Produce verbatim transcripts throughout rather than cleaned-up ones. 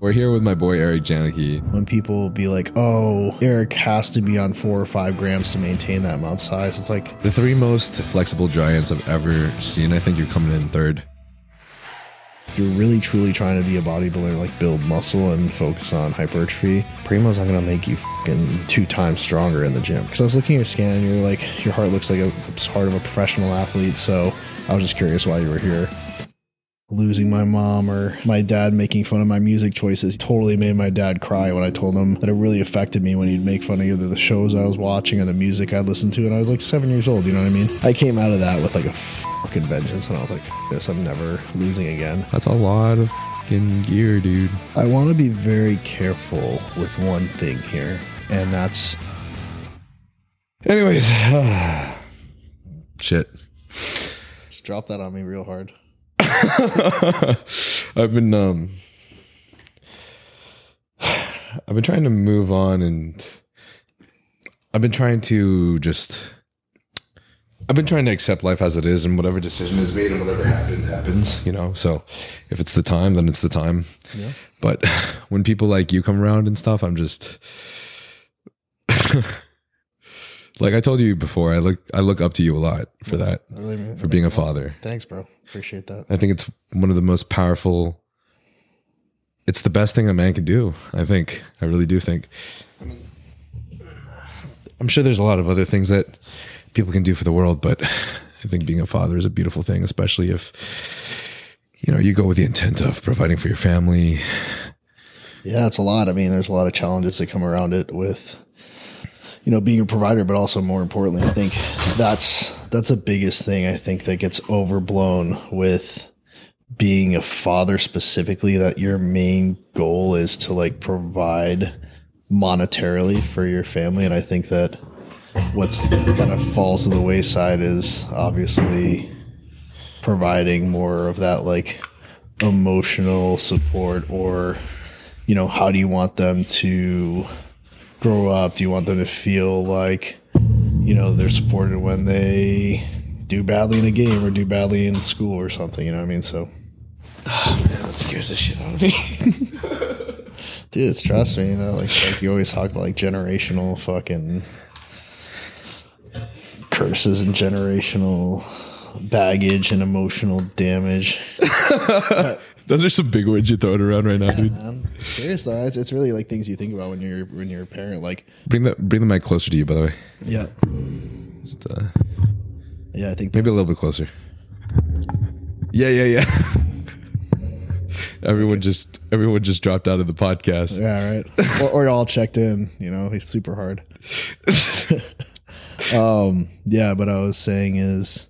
We're here with my boy Eric Janicki. When people be like, oh, Eric has to be on four or five grams to maintain that amount of size, it's like... The three most flexible giants I've ever seen, I think you're coming in third. If you're really truly trying to be a bodybuilder, like build muscle and focus on hypertrophy, Primo's not going to make you fucking two times stronger in the gym. Because I was looking at your scan and you're like, your heart looks like a it's heart of a professional athlete, so I was just curious why you were here. Losing my mom or my dad making fun of my music choices totally made my dad cry when I told him that it really affected me when he'd make fun of either the shows I was watching or the music I'd listened to, and I was like seven years old, you know what I mean? I came out of that with like a fucking vengeance, and I was like, F this, I'm never losing again. That's a lot of fucking gear, dude. I want to be very careful with one thing here, and that's... Anyways, shit. Just drop that on me real hard. I've been um I've been trying to move on, and I've been trying to just I've been trying to accept life as it is, and whatever decision is made and whatever happens happens, you know. So if it's the time, then it's the time. Yeah. But when people like you come around and stuff, I'm just like I told you before, I look I look up to you a lot for that, really mean, for being a father. Thanks, bro. Appreciate that. I think it's one of the most powerful. It's the best thing a man can do. I think. I really do think. I mean, I'm sure there's a lot of other things that people can do for the world, but I think being a father is a beautiful thing, especially if, you know, you go with the intent of providing for your family. Yeah, it's a lot. I mean, there's a lot of challenges that come around it with, you know, being a provider, but also more importantly, I think that's that's the biggest thing I think that gets overblown with being a father specifically, that your main goal is to like provide monetarily for your family. And I think that what's kind of falls to the wayside is obviously providing more of that like emotional support, or, you know, how do you want them to grow up? Do you want them to feel like, you know, they're supported when they do badly in a game or do badly in school or something, you know what I mean? So, oh man, that scares the shit out of me. Dude, it's trust me, you know, like, like you always talk about like generational fucking curses and generational baggage and emotional damage. Those are some big words you're throwing around right now, Yeah, dude. man. Serious though, it's, it's really like things you think about when you're when you're a parent. Like, bring the bring the mic closer to you, by the way. Yeah, Just, uh, yeah, I think maybe a little bit closer. Yeah, yeah, yeah. everyone just everyone just dropped out of the podcast. Yeah, right. or, or all checked in. You know, he's super hard. um, yeah, but I was saying is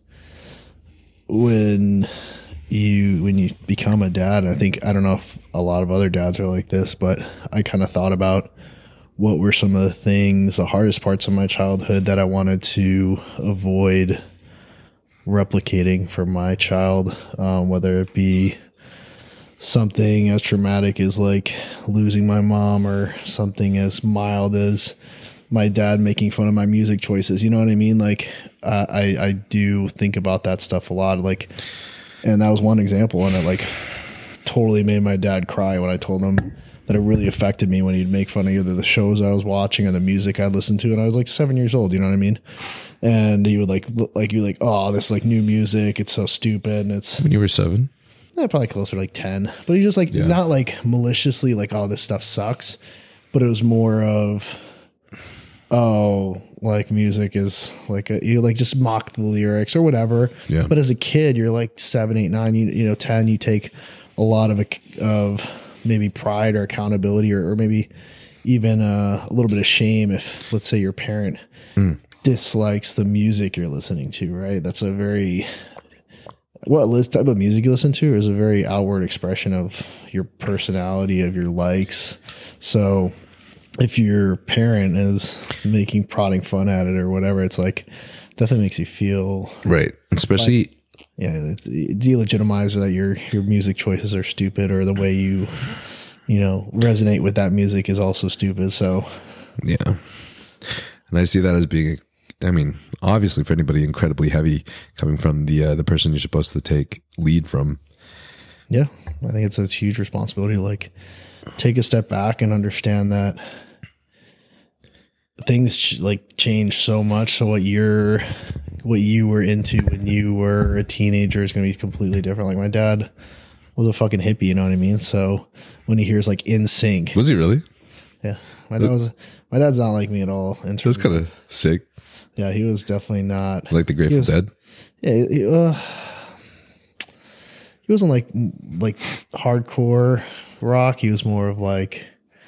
when. You when you become a dad, and I think I don't know if a lot of other dads are like this, but I kind of thought about what were some of the things, the hardest parts of my childhood that I wanted to avoid replicating for my child, um, whether it be something as traumatic as like losing my mom, or something as mild as my dad making fun of my music choices. You know what I mean? Like uh, I I do think about that stuff a lot, like. And that was one example, and it like totally made my dad cry when I told him that it really affected me when he'd make fun of either the shows I was watching or the music I'd listened to. And I was like seven years old, you know what I mean? And he would like, like you like, oh, this like new music, it's so stupid. And it's when you were seven, yeah, probably closer to like ten. But he just like yeah. not like maliciously like, oh, this stuff sucks. But it was more of, oh, like music is like a, you like just mock the lyrics or whatever. Yeah. But as a kid, you're like seven, eight, nine, you, you know, ten, you take a lot of, of maybe pride or accountability, or, or maybe even a, a little bit of shame if, let's say, your parent mm. dislikes the music you're listening to, right? That's a very, what type of music you listen to is a very outward expression of your personality, of your likes. So if your parent is making prodding fun at it or whatever, it's like definitely makes you feel right. Especially, like, yeah, it delegitimize that your your music choices are stupid, or the way you you know resonate with that music is also stupid. So yeah, and I see that as being, I mean, obviously for anybody, incredibly heavy coming from the uh, the person you're supposed to take lead from. Yeah, I think it's a huge responsibility. Like, take a step back and understand that things like change so much. So what you're, what you were into when you were a teenager is going to be completely different. Like my dad was a fucking hippie, you know what I mean? So when he hears like In Sync, Was he really? yeah, my dad was, my dad's not like me at all. In That's kind of sick. yeah, he was definitely not Like the Grateful was- Dead. Yeah, he, uh, he wasn't like like hardcore rock. He was more of like,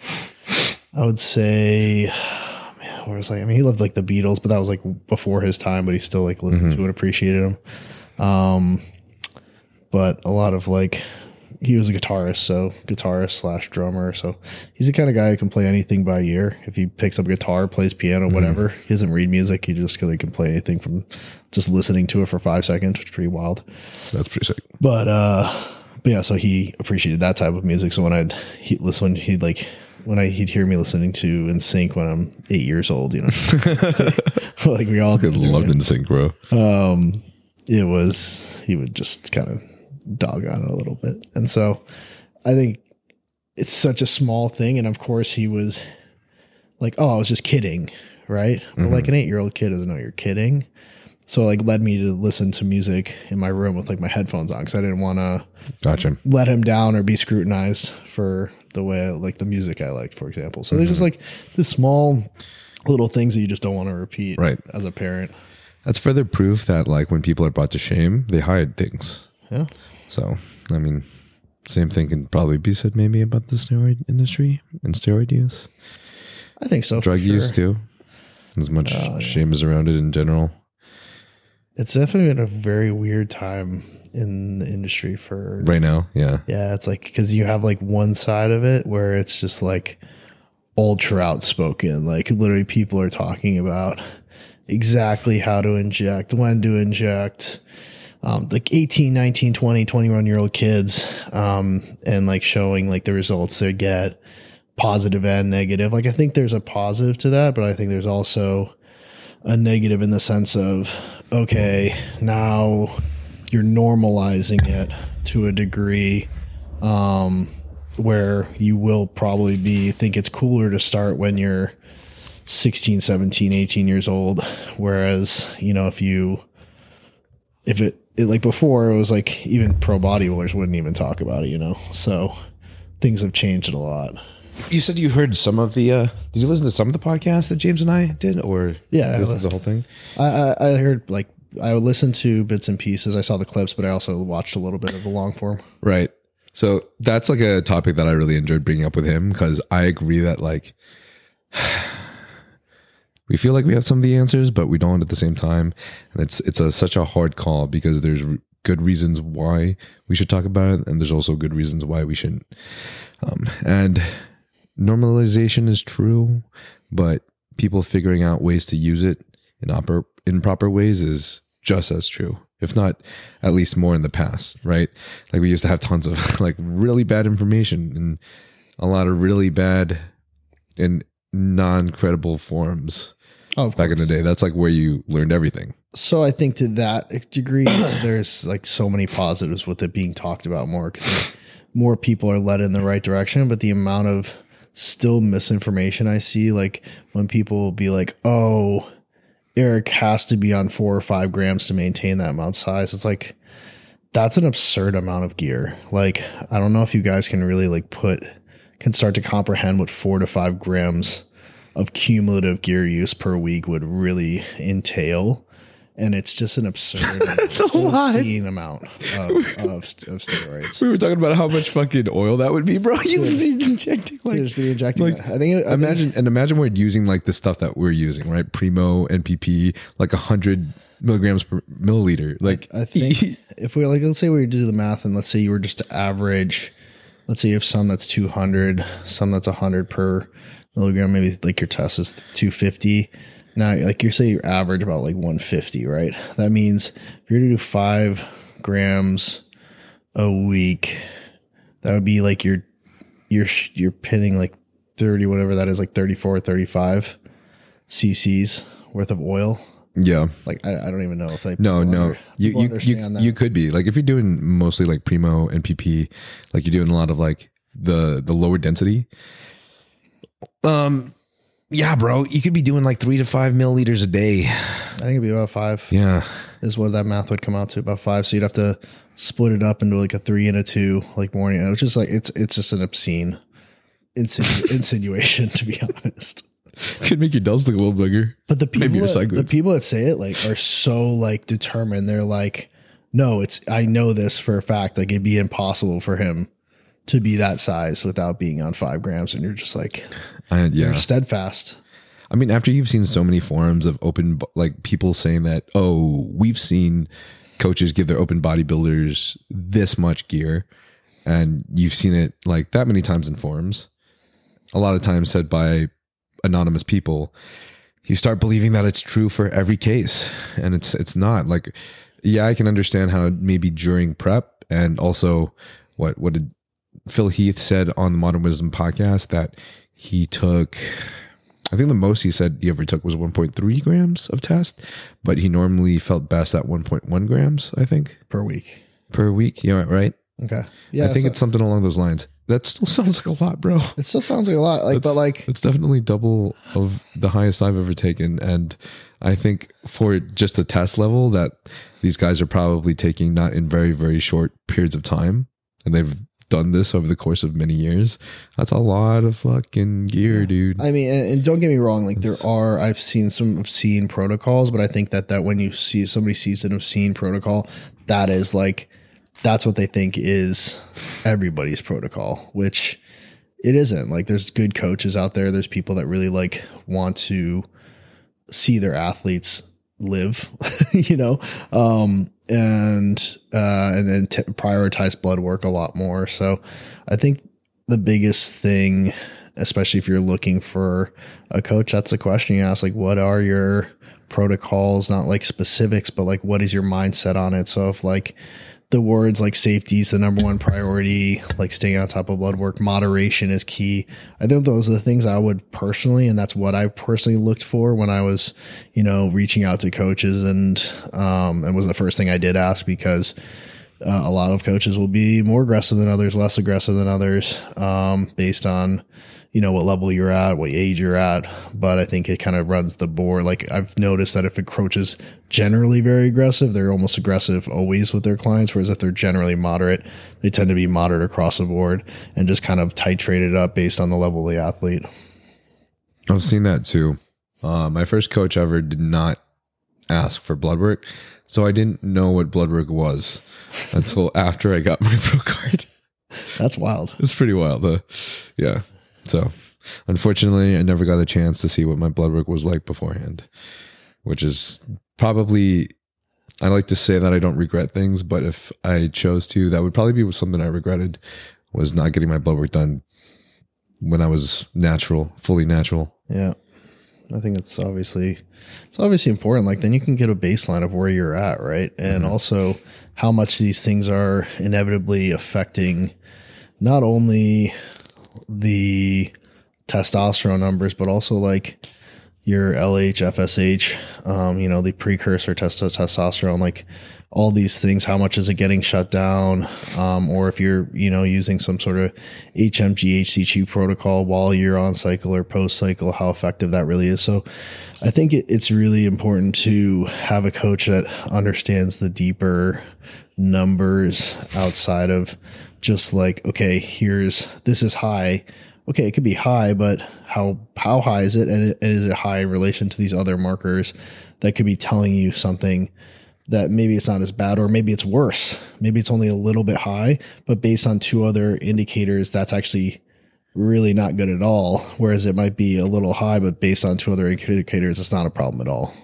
I would say, man, where was like? I mean, he loved like the Beatles, but that was like before his time. But he still like listened Mm-hmm. to and appreciated them. Um, but a lot of like, he was a guitarist, so guitarist slash drummer. So he's the kind of guy who can play anything by ear. If he picks up a guitar, plays piano, whatever, he doesn't read music. He just really can play anything from just listening to it for five seconds, which is pretty wild. That's pretty sick. But uh, but yeah, so he appreciated that type of music. So when I'd he listen, he'd like when I he'd hear me listening to In Sync when I'm eight years old, you know, like we all I loved In Sync, bro. um, it was, he would just kind of dog on it a little bit. And so I think it's such a small thing. And of course he was like, oh, I was just kidding. Right. Mm-hmm. But like an eight year old kid doesn't know you're kidding. So it like led me to listen to music in my room with like my headphones on. Cause I didn't want to Gotcha. let him down or be scrutinized for the way I, like the music I liked, for example. So there's just like the small little things that you just don't want to repeat Right. as a parent. That's further proof that like when people are brought to shame, they hide things. Yeah. So, I mean, same thing can probably be said maybe about the steroid industry and steroid use. I think so. Drug for sure. use too. As much shame is around it in general. It's definitely been a very weird time in the industry for Right now, yeah. yeah. It's like because you have like one side of it where it's just like ultra outspoken, like literally people are talking about exactly how to inject, when to inject, um, like eighteen, nineteen, twenty, twenty-one year old kids, um, and like showing like the results they get, positive and negative. Like I think there's a positive to that, but I think there's also a negative in the sense of, okay, now you're normalizing it to a degree um, where you will probably be think it's cooler to start when you're sixteen, seventeen, eighteen years old. Whereas, you know, if you, if it, it like before it was like even pro bodybuilders wouldn't even talk about it, you know? So things have changed a lot. You said you heard some of the, uh, did you listen to some of the podcasts that James and I did? Or Yeah, this I is the whole thing? I, I, I heard like, I would listen to bits and pieces. I saw the clips, but I also watched a little bit of the long form. Right. So that's like a topic that I really enjoyed bringing up with him because I agree that like we feel like we have some of the answers, but we don't at the same time. And it's it's a, such a hard call because there's re- good reasons why we should talk about it, and there's also good reasons why we shouldn't. Um, and normalization is true, but people figuring out ways to use it in oper- in proper ways is just as true, if not at least more in the past, right? Like we used to have tons of like really bad information and a lot of really bad and non-credible forums Oh, back in the day. That's like where you learned everything. So I think to that degree, there's like so many positives with it being talked about more because like, more people are led in the right direction. But the amount of still misinformation I see, like when people will be like, "Oh, Eric has to be on four or five grams to maintain that amount of size," it's like that's an absurd amount of gear. Like I don't know if you guys can really like put can start to comprehend what four to five grams of cumulative gear use per week would really entail. And it's just an absurd, obscene amount of, of, of steroids. We were talking about how much fucking oil that would be, bro. You would be injecting Like, just be injecting like, that. I think, it, I imagine think, and imagine we're using like the stuff that we're using, right? Primo, N P P, like a hundred milligrams per milliliter. Like I think if we like, let's say we do the math and let's say you were just to average, let's say you have some that's two hundred, some that's one hundred per milligram, maybe like your test is two fifty. Now, like you say, your average about like one fifty, right? That means if you're to do five grams a week, that would be like you're you're you're pinning like thirty, whatever that is, like thirty-four, thirty-five cc's worth of oil. yeah. Like I, I don't even know if they No, people no. under- You people you understand you, that. you could be like if you're doing mostly like Primo N P P, like you're doing a lot of like the the lower density. Um, yeah, bro, you could be doing like three to five milliliters a day. I think it'd be about five. Yeah, is what that math would come out to, about five. So you'd have to split it up into like a three and a two, like morning, which is like it's it's just an obscene insinu- insinuation, to be honest. Could make your delts look a little bigger. But the people, Maybe your that, the cyclists. people that say it like are so like determined. They're like, no, it's I know this for a fact. Like it'd be impossible for him to be that size without being on five grams. And you're just like, I, yeah, you're steadfast. I mean, after you've seen so many forums of open, like people saying that, oh, we've seen coaches give their open bodybuilders this much gear, and you've seen it like that many times in forums, a lot of times said by anonymous people, you start believing that it's true for every case, and it's it's not. Like, yeah, I can understand how maybe during prep, and also what what did Phil Heath said on the Modern Wisdom podcast that he took, I think the most he said he ever took was one point three grams of test, but he normally felt best at one point one grams, I think. Per week. Per week. Yeah, right? Okay. Yeah. I think so it's something along those lines. That still sounds like a lot, bro. it still sounds like a lot. Like, That's- but like, It's definitely double of the highest I've ever taken. And I think for just a test level that these guys are probably taking not in very, very short periods of time, and they've done this over the course of many years. That's a lot of fucking gear, dude. I mean, and, and don't get me wrong, like there are, I've seen some obscene protocols, but I think that, that when you see somebody sees an obscene protocol, that is like, that's what they think is everybody's protocol, which it isn't. Like there's good coaches out there. There's people that really like want to see their athletes live, you know, um, and, uh, and then t- prioritize blood work a lot more. So I think the biggest thing, especially if you're looking for a coach, that's the question you ask, like, what are your protocols? Not like specifics, but like, what is your mindset on it? So if like, the words like safety is the number one priority, like staying on top of blood work, moderation is key. I think those are the things I would personally, and that's what I personally looked for when I was, you know, reaching out to coaches, and, um, and was the first thing I did ask, because uh, a lot of coaches will be more aggressive than others, less aggressive than others, um, based on, you know, what level you're at, what age you're at. But I think it kind of runs the board. Like I've noticed that if a coach is generally very aggressive, they're almost aggressive always with their clients. Whereas if they're generally moderate, they tend to be moderate across the board and just kind of titrate it up based on the level of the athlete. I've seen that too. Uh, my first coach ever did not ask for blood work, so I didn't know what blood work was until after I got my pro card. That's wild. It's pretty wild. Uh, yeah. So unfortunately, I never got a chance to see what my blood work was like beforehand, which is probably, I like to say that I don't regret things, but if I chose to, that would probably be something I regretted, was not getting my blood work done when I was natural, fully natural. Yeah. I think it's obviously, it's obviously important. Like then you can get a baseline of where you're at, right? And mm-hmm. also how much these things are inevitably affecting not only the testosterone numbers, but also like your L H, F S H, um, you know, the precursor to testosterone, like all these things, how much is it getting shut down? Um, or if you're, you know, using some sort of H M G, H C G protocol while you're on cycle or post cycle, how effective that really is. So I think it, it's really important to have a coach that understands the deeper numbers outside of just like, okay, here's, this is high. Okay, it could be high, but how how high is it? And, it, and is it high in relation to these other markers that could be telling you something that maybe it's not as bad, or maybe it's worse. Maybe it's only a little bit high, but based on two other indicators, that's actually really not good at all. Whereas it might be a little high, but based on two other indicators, it's not a problem at all.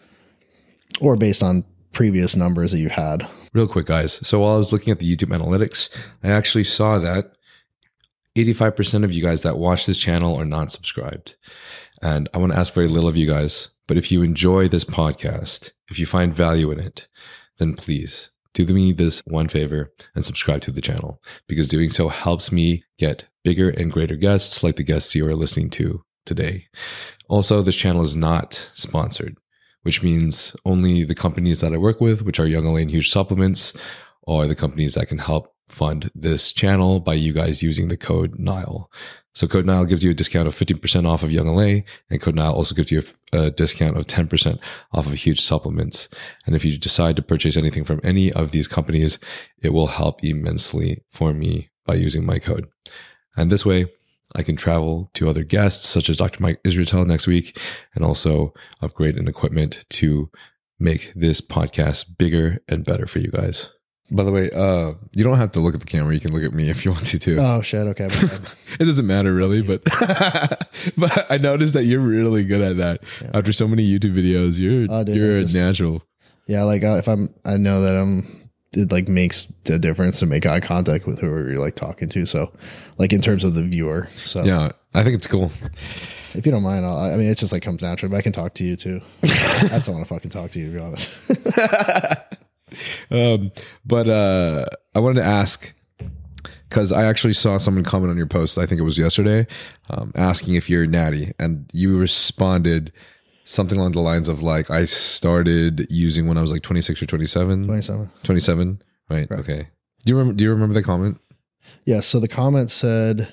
Or based on previous numbers that you had. Real quick, guys. So while I was looking at the YouTube analytics, I actually saw that eighty-five percent of you guys that watch this channel are not subscribed. And I want to ask very little of you guys, but if you enjoy this podcast, if you find value in it, then please do me this one favor and subscribe to the channel, because doing so helps me get bigger and greater guests like the guests you are listening to today. Also, this channel is not sponsored, which means only the companies that I work with, which are Young L A and Huge Supplements, are the companies that can help fund this channel by you guys using the code Nile. So code Nile gives you a discount of fifteen percent off of Young L A, and code Nile also gives you a, a discount of ten percent off of Huge Supplements. And if you decide to purchase anything from any of these companies, it will help immensely for me by using my code. And this way, I can travel to other guests, such as Doctor Mike Israetel next week, and also upgrade in equipment to make this podcast bigger and better for you guys. By the way, uh, you don't have to look at the camera. You can look at me if you want to too. Oh shit! Okay, my bad. It doesn't matter really, but but I noticed that you're really good at that. Yeah. After so many YouTube videos, you're oh, dude, you're just, a natural. Yeah, like uh, if I'm, I know that I'm. It like makes the difference to make eye contact with whoever you're like talking to. So, like in terms of the viewer. So yeah, I think it's cool. If you don't mind, I'll, I mean, it just like comes naturally. But I can talk to you too. I just don't want to fucking talk to you, to be honest. um, but uh, I wanted to ask, because I actually saw someone comment on your post, I think it was yesterday, um, asking if you're natty, and you responded something along the lines of like, I started using when I was like twenty-six or twenty-seven. twenty-seven. twenty-seven, right? Correct. Okay. Do you remember? Do you remember the comment? Yeah. So the comment said,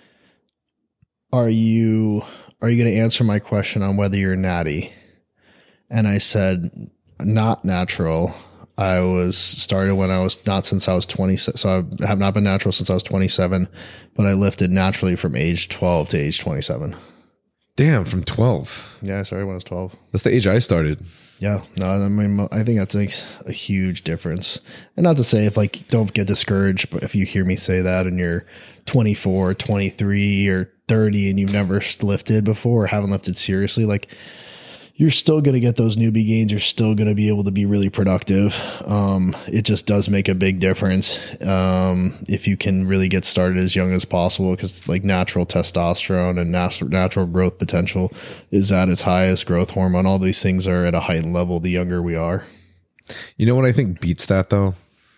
"Are you are you going to answer my question on whether you're natty?" And I said, "Not natural. I was started when I was not since I was twenty. So I have not been natural since I was twenty-seven, but I lifted naturally from age twelve to age twenty-seven." Damn, from twelve. Yeah, I started when I was twelve. That's the age I started. Yeah, no, I mean, I think that's like a huge difference. And not to say if like, don't get discouraged, but if you hear me say that and you're twenty-four, twenty-three or thirty and you've never lifted before or haven't lifted seriously, like you're still going to get those newbie gains. You're still going to be able to be really productive. Um, it just does make a big difference um, if you can really get started as young as possible, because like natural testosterone and natural, natural growth potential is at its highest. Growth hormone, all these things are at a heightened level the younger we are. You know what I think beats that though?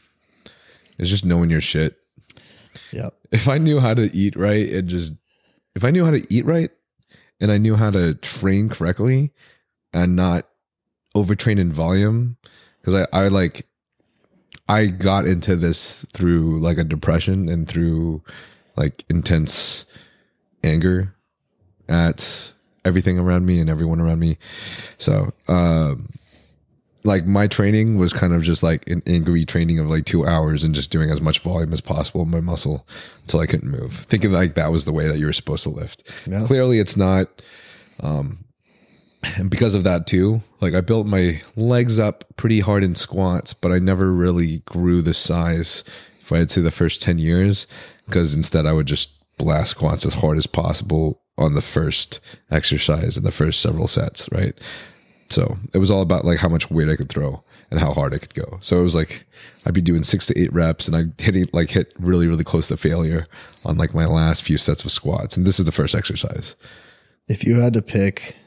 Is just knowing your shit. Yeah. If I knew how to eat right and just, if I knew how to eat right and I knew how to train correctly, and not overtrain in volume, because I, I like I got into this through like a depression and through like intense anger at everything around me and everyone around me. So um like my training was kind of just like an angry training of like two hours and just doing as much volume as possible in my muscle until I couldn't move, thinking like that was the way that you were supposed to lift. Yeah. Clearly it's not. um And because of that too, like I built my legs up pretty hard in squats, but I never really grew the size for I'd say the first ten years, because instead I would just blast squats as hard as possible on the first exercise and the first several sets, right? So it was all about like how much weight I could throw and how hard I could go. So it was like I'd be doing six to eight reps and I'd hit like hit really, really close to failure on like my last few sets of squats. And this is the first exercise. If you had to pick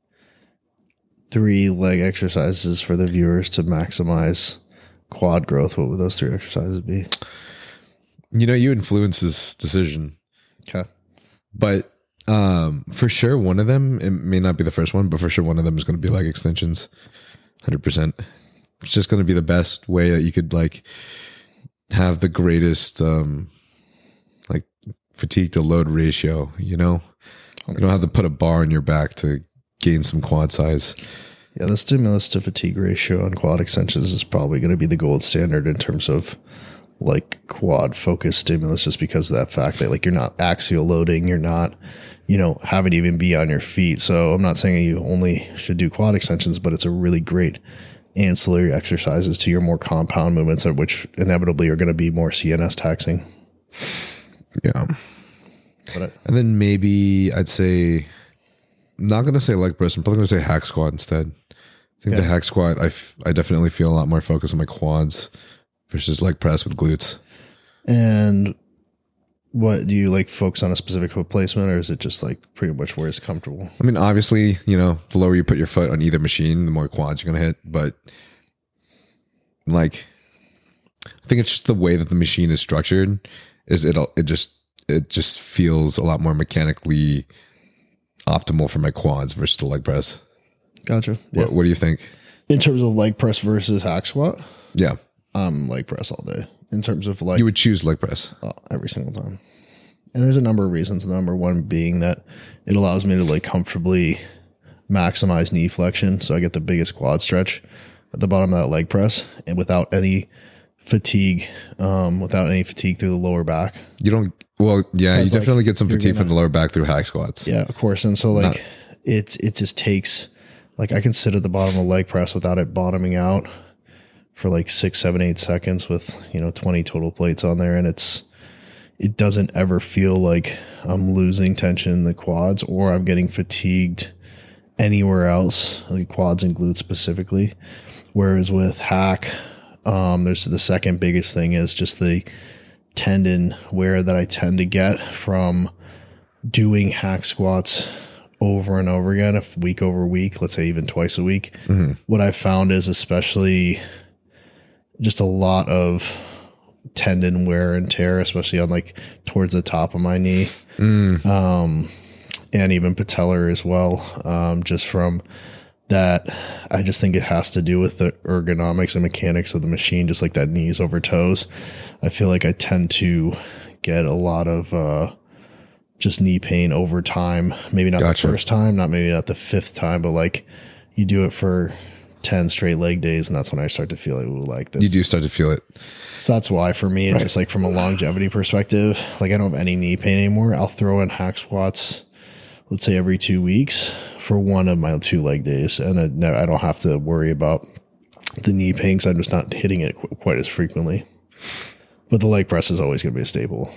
three leg exercises for the viewers to maximize quad growth, what would those three exercises be? You know, you influence this decision. Okay. But um, for sure, one of them, it may not be the first one, but for sure one of them is going to be leg extensions. one hundred percent. It's just going to be the best way that you could like have the greatest um, like fatigue to load ratio, you know? one hundred percent. You don't have to put a bar on your back to gain some quad size. Yeah, the stimulus to fatigue ratio on quad extensions is probably going to be the gold standard in terms of like quad focused stimulus, just because of that fact that like you're not axial loading, you're not, you know, having to even be on your feet. So I'm not saying you only should do quad extensions, but it's a really great ancillary exercises to your more compound movements, which inevitably are going to be more C N S taxing. Yeah. But it, and then maybe I'd say, I'm not going to say leg press. I'm probably going to say hack squat instead. I think yeah. the hack squat, I, f- I definitely feel a lot more focus on my quads versus leg press with glutes. And what do you like focus on a specific foot placement, or is it just like pretty much where it's comfortable? I mean, obviously, you know, the lower you put your foot on either machine, the more quads you're going to hit. But like, I think it's just the way that the machine is structured is it, it just, it just feels a lot more mechanically optimal for my quads versus the leg press. Gotcha. Yeah. What, what do you think? In terms of leg press versus hack squat? Yeah. I'm leg press all day in terms of like You would choose leg press. uh, every single time. And there's a number of reasons. The number one being that it allows me to like comfortably maximize knee flexion. So I get the biggest quad stretch at the bottom of that leg press and without any fatigue, um, without any fatigue through the lower back. You don't, well, yeah, you It's like definitely get some you're fatigue gonna- from the lower back through hack squats. Yeah, of course. And so like Not- it, it just takes, like I can sit at the bottom of the leg press without it bottoming out for like six, seven, eight seconds with, you know, twenty total plates on there. And it's, it doesn't ever feel like I'm losing tension in the quads or I'm getting fatigued anywhere else, like quads and glutes specifically. Whereas with hack, um, there's the second biggest thing is just the tendon wear that I tend to get from doing hack squats over and over again, if week over week, let's say even twice a week. Mm-hmm. What I found is especially just a lot of tendon wear and tear, especially on like towards the top of my knee, mm. um, and even patellar as well. Um, just from that, I just think it has to do with the ergonomics and mechanics of the machine, just like that knees over toes. I feel like I tend to get a lot of uh, just knee pain over time. Maybe not Gotcha. the first time, not maybe not the fifth time, but like you do it for ten straight leg days, and that's when I start to feel like, ooh, like this. You do start to feel it. So that's why for me, it's Right. just like from a longevity perspective, like I don't have any knee pain anymore. I'll throw in hack squats, let's say every two weeks for one of my two leg days. And I, no, I don't have to worry about the knee pain because I'm just not hitting it qu- quite as frequently. But the leg press is always going to be a staple.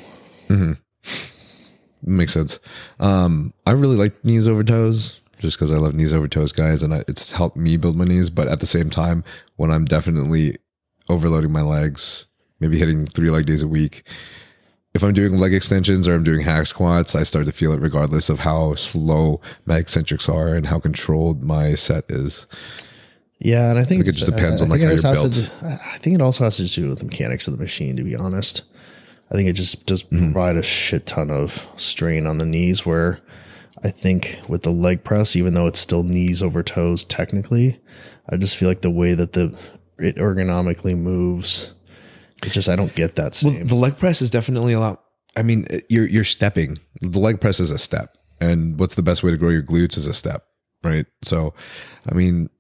Makes sense. Um, I really like knees over toes just because I love knees over toes guys, and I, it's helped me build my knees. But at the same time, when I'm definitely overloading my legs, maybe hitting three leg days a week, if I'm doing leg extensions or I'm doing hack squats, I start to feel it regardless of how slow my eccentrics are and how controlled my set is. Yeah, and I think, I think it just depends I, on I like think how it you're has built. to do- I think it also has to do with the mechanics of the machine, to be honest. I think it just does Mm-hmm. provide a shit ton of strain on the knees, where I think with the leg press, even though it's still knees over toes technically, I just feel like the way that the it ergonomically moves, it just, I don't get that same. Well, the leg press is definitely a lot. I mean, you're you're stepping. The leg press is a step, and what's the best way to grow your glutes is a step, right? So, I mean,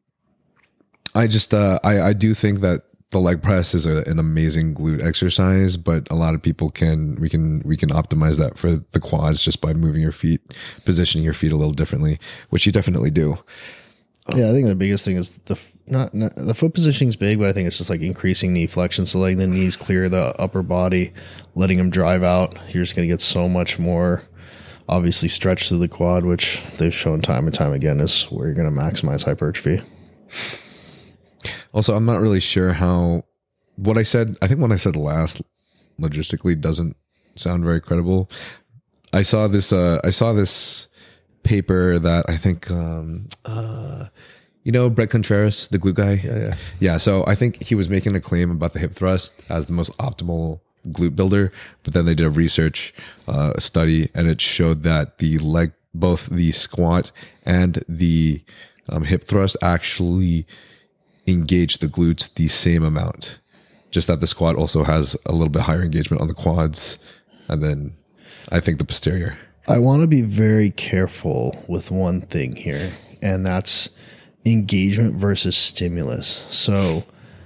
I just uh, I I do think that the leg press is a, an amazing glute exercise, but a lot of people can we can we can optimize that for the quads just by moving your feet, positioning your feet a little differently, which you definitely do. Yeah, I think the biggest thing is the f- not, not the foot positioning is big, but I think it's just like increasing knee flexion, so letting the knees clear the upper body, letting them drive out. You're just going to get so much more, obviously, stretch to the quad, which they've shown time and time again is where you're going to maximize hypertrophy. Also, I'm not really sure how what I said. I think what I said last logistically doesn't sound very credible. I saw this. Uh, I saw this paper that I think, um, uh, you know, Brett Contreras, the glute guy. Yeah, yeah. Yeah. So I think he was making a claim about the hip thrust as the most optimal glute builder, but then they did a research uh, study, and it showed that the leg, both the squat and the um, hip thrust, actually engage the glutes the same amount. Just that the squat also has a little bit higher engagement on the quads, and then I think the posterior. I want to be very careful with one thing here, and that's engagement versus stimulus. So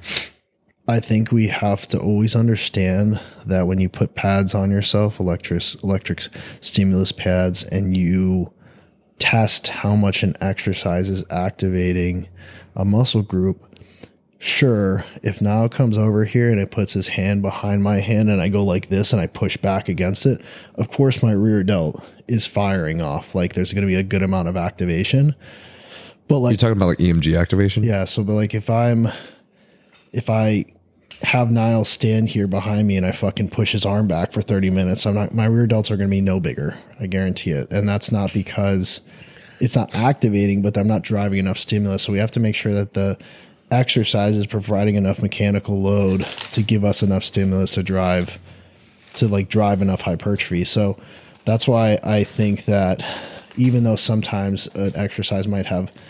I think we have to always understand that when you put pads on yourself, electric, electric stimulus pads, and you test how much an exercise is activating a muscle group, sure, if Niall comes over here and it puts his hand behind my hand and I go like this and I push back against it, of course my rear delt is firing off. Like there's going to be a good amount of activation. But like, You're talking about like E M G activation? yeah, so but like if I'm, if I have Niall stand here behind me and I fucking push his arm back for thirty minutes, I'm not, my rear delts are going to be no bigger. I guarantee it. And that's not because it's not activating, but I'm not driving enough stimulus. So we have to make sure that the exercise is providing enough mechanical load to give us enough stimulus to drive, to like drive enough hypertrophy. So that's why I think that even though sometimes an exercise might have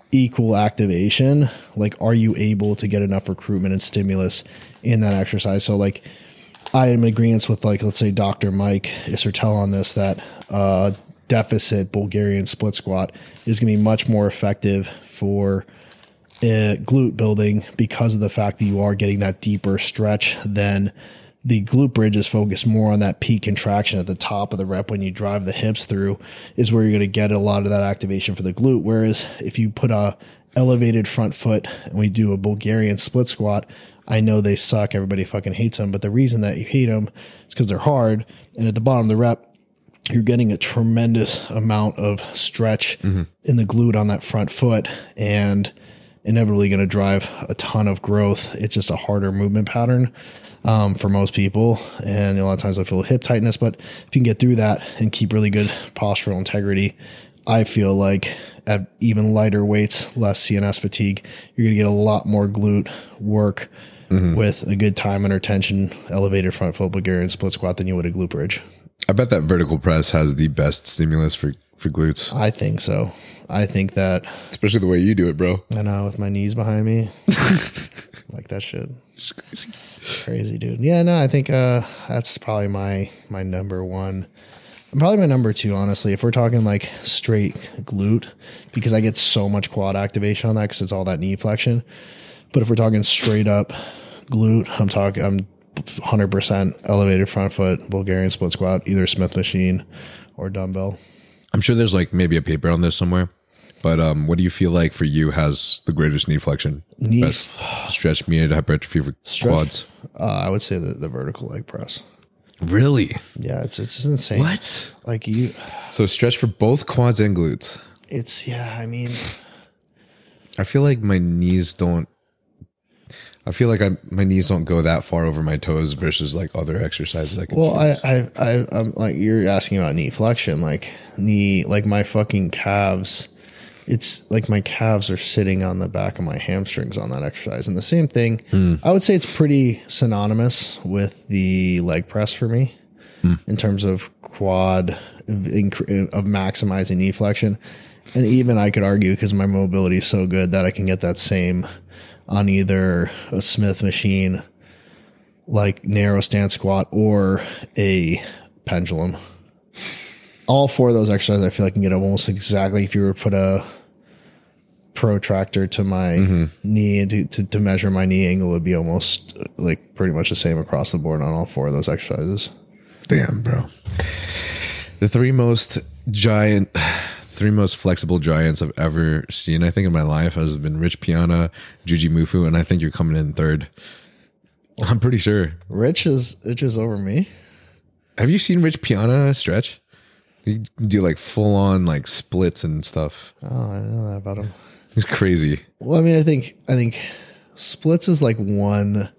equal activation, like, are you able to get enough recruitment and stimulus in that exercise? So like, I am in agreement with, like, let's say Doctor Mike Issertel on this, that uh, deficit Bulgarian split squat is going to be much more effective for uh, glute building because of the fact that you are getting that deeper stretch than the glute bridge is focused more on that peak contraction at the top of the rep when you drive the hips through is where you're going to get a lot of that activation for the glute. Whereas if you put a elevated front foot and we do a Bulgarian split squat, I know they suck. Everybody fucking hates them. But the reason that you hate them is because they're hard. And at the bottom of the rep, you're getting a tremendous amount of stretch mm-hmm. in the glute on that front foot and inevitably going to drive a ton of growth. It's just a harder movement pattern um, for most people. And a lot of times I feel hip tightness. But if you can get through that and keep really good postural integrity, I feel like at even lighter weights, less C N S fatigue, you're going to get a lot more glute work mm-hmm. with a good time under tension, elevated front foot Bulgarian split squat than you would a glute bridge. I bet that vertical press has the best stimulus for, for glutes. I think so. I think that. Especially the way you do it, bro. I know, with my knees behind me. Like that shit. Crazy. Crazy, dude. Yeah, no, I think uh, that's probably my my number one. Probably my number two, honestly, if we're talking like straight glute, because I get so much quad activation on that because it's all that knee flexion. But if we're talking straight up glute, I'm talking, I'm one hundred percent elevated front foot, Bulgarian split squat, either Smith machine or dumbbell. I'm sure there's like maybe a paper on this somewhere, but um, what do you feel like for you has the greatest knee flexion? Knee Best stretch, mediated hypertrophy for stretch, quads? Uh, I would say the, the vertical leg press. Really? Yeah, it's it's just insane. What? Like you. So stretch for both quads and glutes. It's yeah. I mean, I feel like my knees don't. I feel like I my knees don't go that far over my toes versus like other exercises. I can well, I, I I I'm like you're asking about knee flexion, like knee, like my fucking calves. It's like my calves are sitting on the back of my hamstrings on that exercise. And the same thing, mm. I would say it's pretty synonymous with the leg press for me mm. in terms of quad, of maximizing knee flexion. And even I could argue, because my mobility is so good, that I can get that same on either a Smith machine, like narrow stance squat, or a pendulum. All four of those exercises, I feel like I can get almost exactly, if you were to put a protractor to my mm-hmm. knee to, to, to measure my knee angle, would be almost like pretty much the same across the board on all four of those exercises. Damn, bro. The three most giant, three most flexible giants I've ever seen, I think, in my life has been Rich Piana, Juji Mufu, and I think you're coming in third. I'm pretty sure. Rich is, Rich is over me. Have you seen Rich Piana stretch? He do like full on like splits and stuff. Oh, I didn't know that about him. He's crazy. Well, I mean, I think I think splits is like one,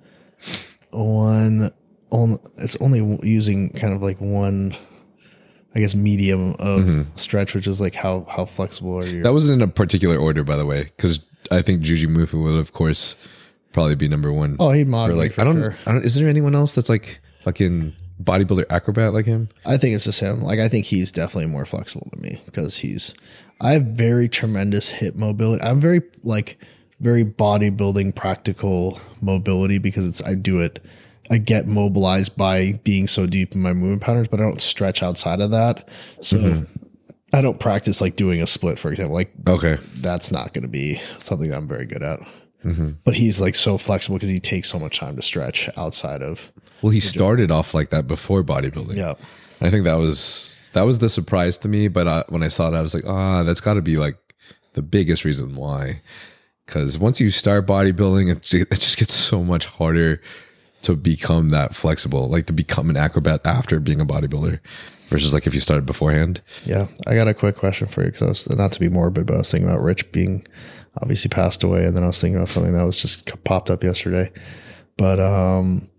one. On, it's only using kind of like one, I guess, medium of mm-hmm. stretch, which is like how how flexible are you? That wasn't in a particular order, by the way, because I think Juji Mufu would, of course, probably be number one. Oh, he'd mock like me for I don't, sure. I don't. Is there anyone else that's like fucking bodybuilder acrobat like him? I think it's just him. Like, I think he's definitely more flexible than me because he's, I have very tremendous hip mobility. I'm very like very bodybuilding practical mobility because it's, I do it, I get mobilized by being so deep in my movement patterns, but I don't stretch outside of that. So mm-hmm. I don't practice like doing a split, for example. Like, okay, that's not going to be something that I'm very good at. Mm-hmm. But he's like so flexible because he takes so much time to stretch outside of. Well, he started off like that before bodybuilding. Yeah, I think that was that was the surprise to me. But I, when I saw it, I was like, ah, that's got to be like the biggest reason why. Because once you start bodybuilding, it, it just gets so much harder to become that flexible, like to become an acrobat after being a bodybuilder, versus like if you started beforehand. Yeah, I got a quick question for you because I was not to be morbid, but I was thinking about Rich being obviously passed away, and then I was thinking about something that was just popped up yesterday. But um,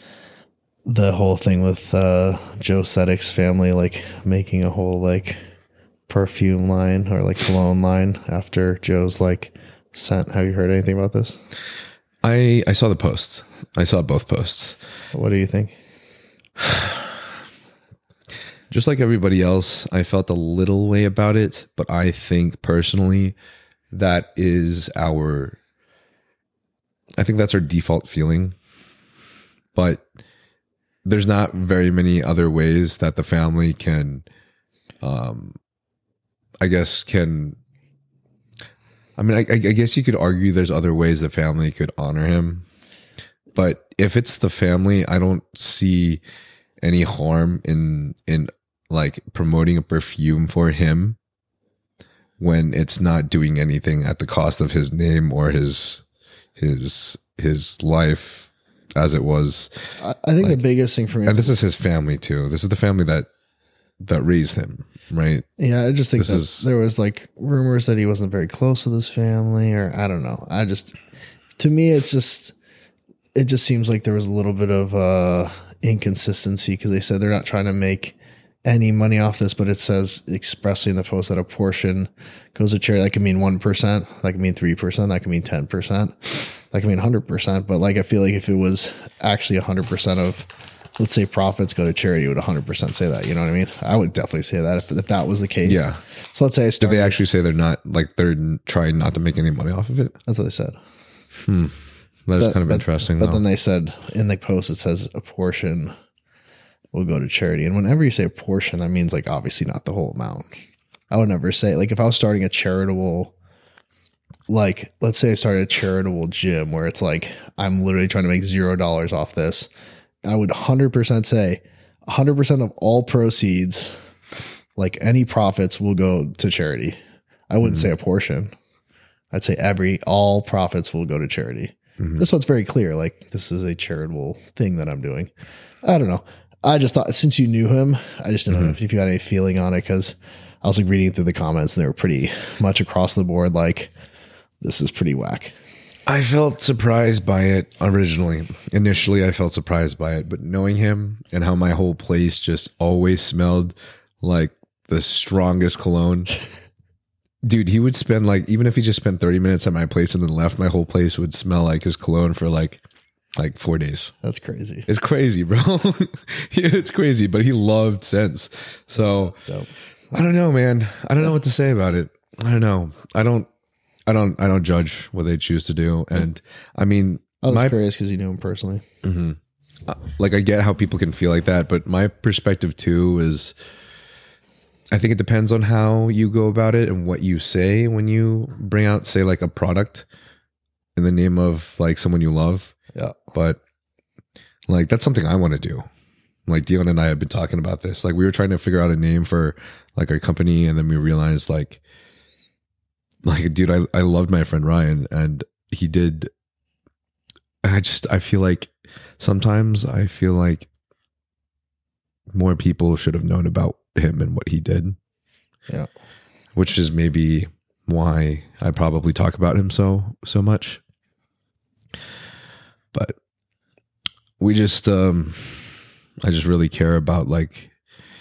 the whole thing with uh, Joe Seddick's family, like making a whole like perfume line or like cologne line after Joe's like scent. Have you heard anything about this? I I saw the posts. I saw both posts. What do you think? Just like everybody else, I felt a little way about it, but I think personally that is our, I think that's our default feeling. But there's not very many other ways that the family can, um, I guess, can, I mean, I, I guess you could argue there's other ways the family could honor him. But if it's the family, I don't see any harm in, in like promoting a perfume for him when it's not doing anything at the cost of his name or his, his, his life as it was. I, I think like, the biggest thing for me, and this is his family too. This is the family that, that raised him, right? Yeah, I just think this that is, there was like rumors that he wasn't very close with his family, or I don't know. I just, to me, it's just, it just seems like there was a little bit of uh, inconsistency because they said they're not trying to make any money off this, but it says expressly in the post that a portion goes to charity. That could mean one percent, that could mean three percent, that could mean ten percent, that could mean one hundred percent. But like, I feel like if it was actually one hundred percent of, let's say, profits go to charity, it would one hundred percent say that. You know what I mean? I would definitely say that if, if that was the case. yeah. So let's say I started. Did they actually say they're not, like, they're trying not to make any money off of it? That's what they said. Hmm. That's But- kind of but- interesting, But though. then they said in the post, it says a portion will go to charity. And whenever you say a portion, that means like obviously not the whole amount. I would never say, like, if I was starting a charitable, like, let's say I started a charitable gym where it's like, I'm literally trying to make zero dollars off this. I would one hundred percent say one hundred percent of all proceeds, like any profits, will go to charity. I wouldn't say a portion. I'd say every, all profits will go to charity. Mhm. Just so it's very clear, like, this is a charitable thing that I'm doing. I don't know. I just thought, since you knew him, I just didn't know if you got any feeling on it, because I was like reading through the comments and they were pretty much across the board like, this is pretty whack. I felt surprised by it originally. Initially, I felt surprised by it, but knowing him and how my whole place just always smelled like the strongest cologne. Dude, he would spend like, even if he just spent thirty minutes at my place and then left, my whole place would smell like his cologne for like, like four days. That's crazy. It's crazy, bro. Yeah, it's crazy, but he loved scents. So Dope. I don't know, man. I don't know what to say about it. I don't know. I don't, I don't, I don't judge what they choose to do. And I mean, I was my, curious because you knew him personally. Mhm. Uh, like, I get how people can feel like that, but my perspective too is, I think it depends on how you go about it and what you say when you bring out, say, like a product in the name of like someone you love. Yeah. But like, that's something I want to do. Like, Dion and I have been talking about this. Like, we were trying to figure out a name for like our company, and then we realized like, like, dude, I, I loved my friend Ryan, and he did. I just, I feel like sometimes I feel like more people should have known about him and what he did. Yeah. Which is maybe why I probably talk about him so, so much. But we just, um, I just really care about, like,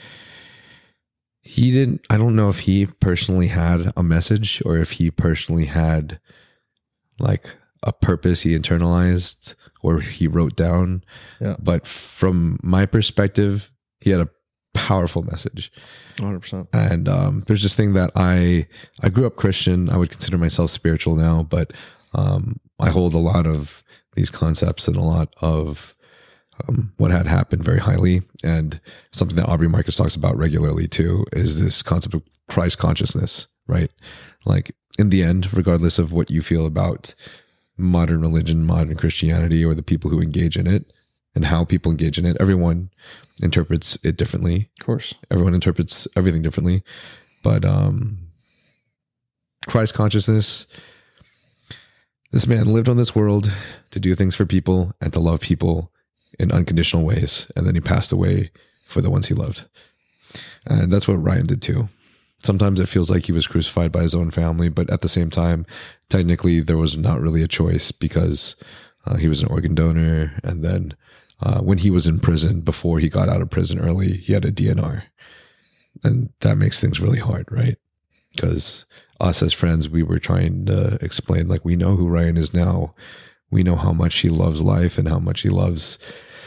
he didn't, I don't know if he personally had a message or if he personally had like a purpose he internalized or he wrote down. Yeah. But from my perspective, he had a powerful message. one hundred percent. And um, there's this thing that I, I grew up Christian. I would consider myself spiritual now, but um, I hold a lot of these concepts and a lot of um, what had happened very highly. And something that Aubrey Marcus talks about regularly too is this concept of Christ consciousness, right? Like, in the end, regardless of what you feel about modern religion, modern Christianity, or the people who engage in it and how people engage in it, everyone interprets it differently. Of course. Everyone interprets everything differently. But um, Christ consciousness, this man lived on this world to do things for people and to love people in unconditional ways. And then he passed away for the ones he loved. And that's what Ryan did too. Sometimes it feels like he was crucified by his own family, but at the same time, technically there was not really a choice because uh, he was an organ donor. And then uh, when he was in prison, before he got out of prison early, he had a D N R. And that makes things really hard, right? Because us as friends, we were trying to explain, like, we know who Ryan is now. We know how much he loves life and how much he loves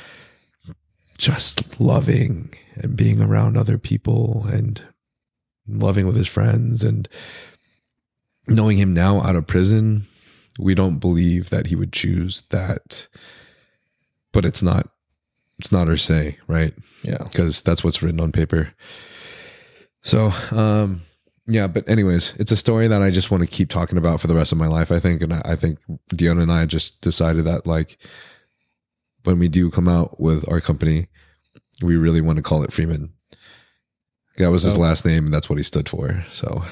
just loving and being around other people and loving with his friends. And knowing him now out of prison, we don't believe that he would choose that. But it's not, it's not our say, right? Yeah. Because that's what's written on paper. So, um, yeah, but anyways, it's a story that I just want to keep talking about for the rest of my life, I think. And I think Dion and I just decided that, like, when we do come out with our company, we really want to call it Freeman. That was his oh. last name, and that's what he stood for. So,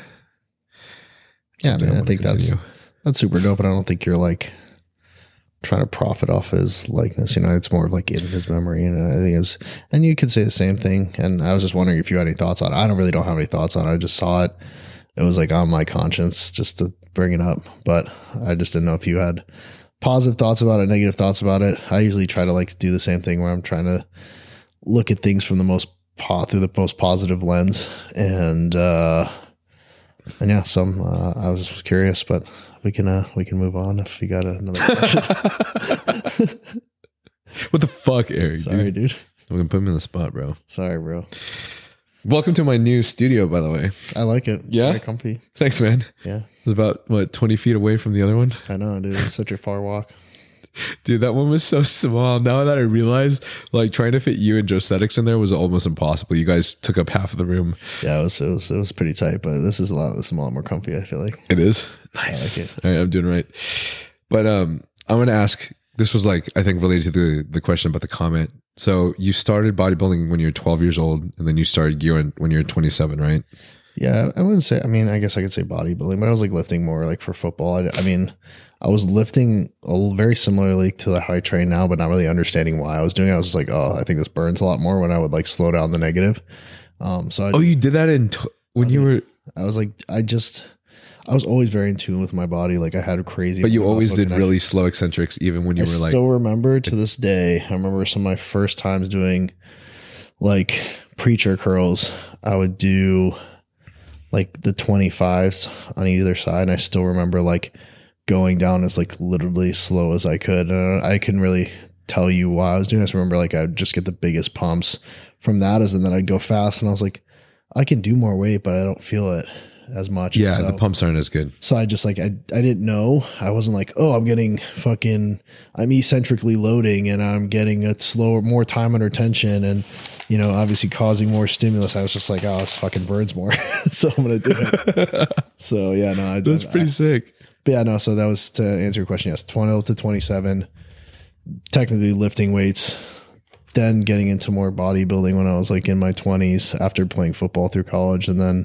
yeah, man, I, I think continue. that's that's super dope. But I don't think you're like trying to profit off his likeness. You know, it's more of like in his memory. And I think it was, and you could say the same thing. And I was just wondering if you had any thoughts on it. I don't really don't have any thoughts on it. I just saw it. It was like on my conscience just to bring it up. But I just didn't know if you had positive thoughts about it, negative thoughts about it. I usually try to like do the same thing where I'm trying to look at things from the most po- through the most positive lens. And, uh, and yeah, some, uh, I was just curious, but we can, uh, we can move on if you got another question. What the fuck, Eric? Sorry, dude. dude. I'm going to put him in the spot, bro. Sorry, bro. Welcome to my new studio, by the way. I like it. Yeah? Very comfy. Thanks, man. Yeah. It's about, what, twenty feet away from the other one? I know, dude. It's such a far walk. Dude, that one was so small. Now that I realize, like, trying to fit you and Josthetics in there was almost impossible. You guys took up half of the room. Yeah, it was it was, it was pretty tight, but this is a lot, this is a lot more comfy, I feel like. It is? Nice. I like it. All right, I'm doing right. But um, I'm going to ask, this was like, I think related to the, the question about the comment. So you started bodybuilding when you were twelve years old, and then you started gearing when you were twenty-seven, right? Yeah, I wouldn't say, I mean, I guess I could say bodybuilding, but I was like lifting more like for football. I, I mean, I was lifting a little, very similarly to how I train now, but not really understanding why I was doing it. I was just like, oh, I think this burns a lot more when I would like slow down the negative. Um, so I, oh, you did that in t- when I you were. I was like, I just, I was always very in tune with my body. Like I had a crazy. But you always did really slow eccentrics, even when you I were like. I still remember to this day. I remember some of my first times doing like preacher curls. I would do like the twenty-fives on either side, and I still remember like going down as like literally slow as I could. And I couldn't really tell you why I was doing this. I remember like I would just get the biggest pumps from that, as and then I'd go fast, and I was like, I can do more weight, but I don't feel it as much. Yeah, so, the pumps aren't as good. So I just like I I didn't know. I wasn't like, oh, I'm getting fucking I'm eccentrically loading and I'm getting a slower, more time under tension, and you know, obviously causing more stimulus. I was just like, oh, this fucking burns more, so I'm gonna do it. So yeah, no, I, that's I, pretty I, sick. But yeah, no. So that was to answer your question. Yes, twenty to twenty-seven, technically lifting weights. Then getting into more bodybuilding when I was like in my twenties after playing football through college, and then.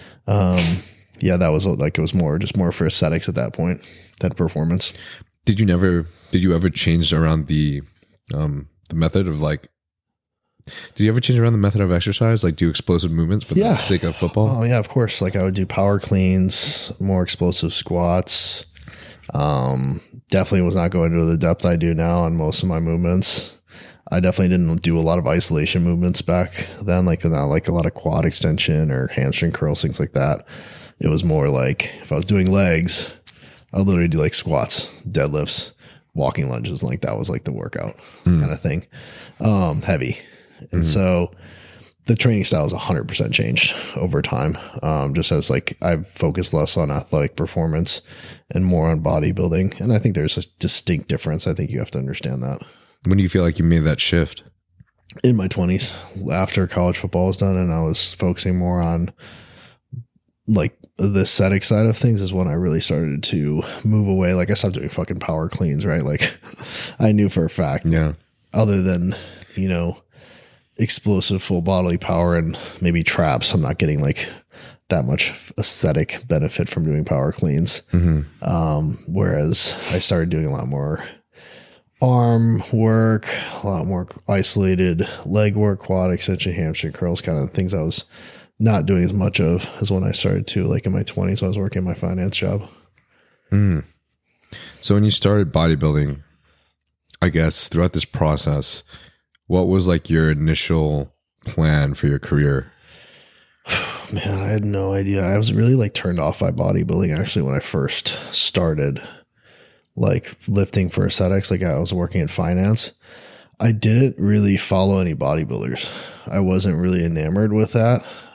Um, yeah, that was like, it was more, just more for aesthetics at that point than performance. Did you never, did you ever change around the, um, the method of like, did you ever change around the method of exercise? Like do explosive movements for yeah. the sake of football? Oh yeah, of course. Like I would do power cleans, more explosive squats. Um, definitely was not going to the depth I do now on most of my movements. I definitely didn't do a lot of isolation movements back then, like not like a lot of quad extension or hamstring curls, things like that. It was more like if I was doing legs, I would literally do like squats, deadlifts, walking lunges. Like that was like the workout mm. kind of thing, um, heavy. And mm. so the training style is one hundred percent changed over time, um, just as like I've focused less on athletic performance and more on bodybuilding. And I think there's a distinct difference. I think you have to understand that. When do you feel like you made that shift? In my twenties, after college football was done, and I was focusing more on like the aesthetic side of things, is when I really started to move away. Like I stopped doing fucking power cleans, right? Like I knew for a fact, yeah. Other than, you know, explosive full bodily power and maybe traps, I'm not getting like that much aesthetic benefit from doing power cleans. Mm-hmm. Um, whereas I started doing a lot more arm work, a lot more isolated leg work, quad extension, hamstring curls, kind of things I was not doing as much of as when I started to, like in my twenties, I was working my finance job. Mm. So when you started bodybuilding, I guess throughout this process, what was like your initial plan for your career? Man, I had no idea. I was really like turned off by bodybuilding actually when I first started. Like lifting for aesthetics, like I was working in finance. I didn't really follow any bodybuilders. I wasn't really enamored with that.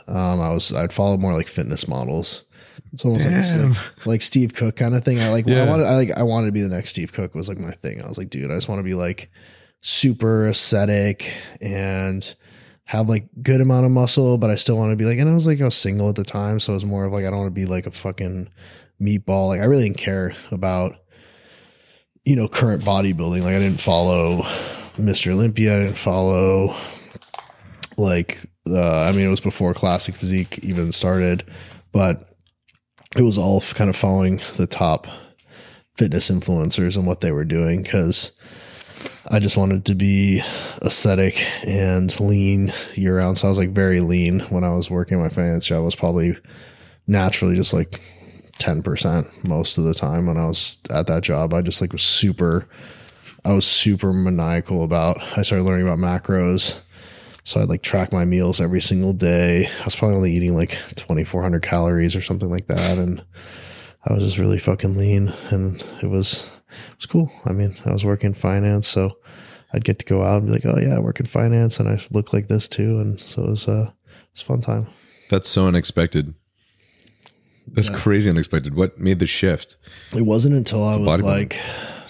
Um, I was, I'd follow more like fitness models. So almost like, Damn. like, like Steve Cook kind of thing. I like, Yeah. I wanted, I like, I wanted to be the next Steve Cook was like my thing. I was like, dude, I just want to be like super aesthetic and have like good amount of muscle, but I still want to be like, and I was like, I was single at the time. So it was more of like, I don't want to be like a fucking meatball. Like I really didn't care about, you know, current bodybuilding. Like I didn't follow Mister Olympia. I didn't follow like, uh, I mean, it was before Classic Physique even started, but it was all kind of following the top fitness influencers and what they were doing. Cause I just wanted to be aesthetic and lean year round. So I was like very lean when I was working my finance job. I was probably naturally just like ten percent most of the time when I was at that job. I just like was super, I was super maniacal about, I started learning about macros. So I'd like track my meals every single day. I was probably only eating like twenty-four hundred calories or something like that. And I was just really fucking lean and it was, it was cool. I mean, I was working finance, so I'd get to go out and be like, oh yeah, I work in finance and I look like this too. And so it was, uh, it was a fun time. That's so unexpected. That's Yeah. crazy unexpected. What made the shift? It wasn't until I was bodybuilding. like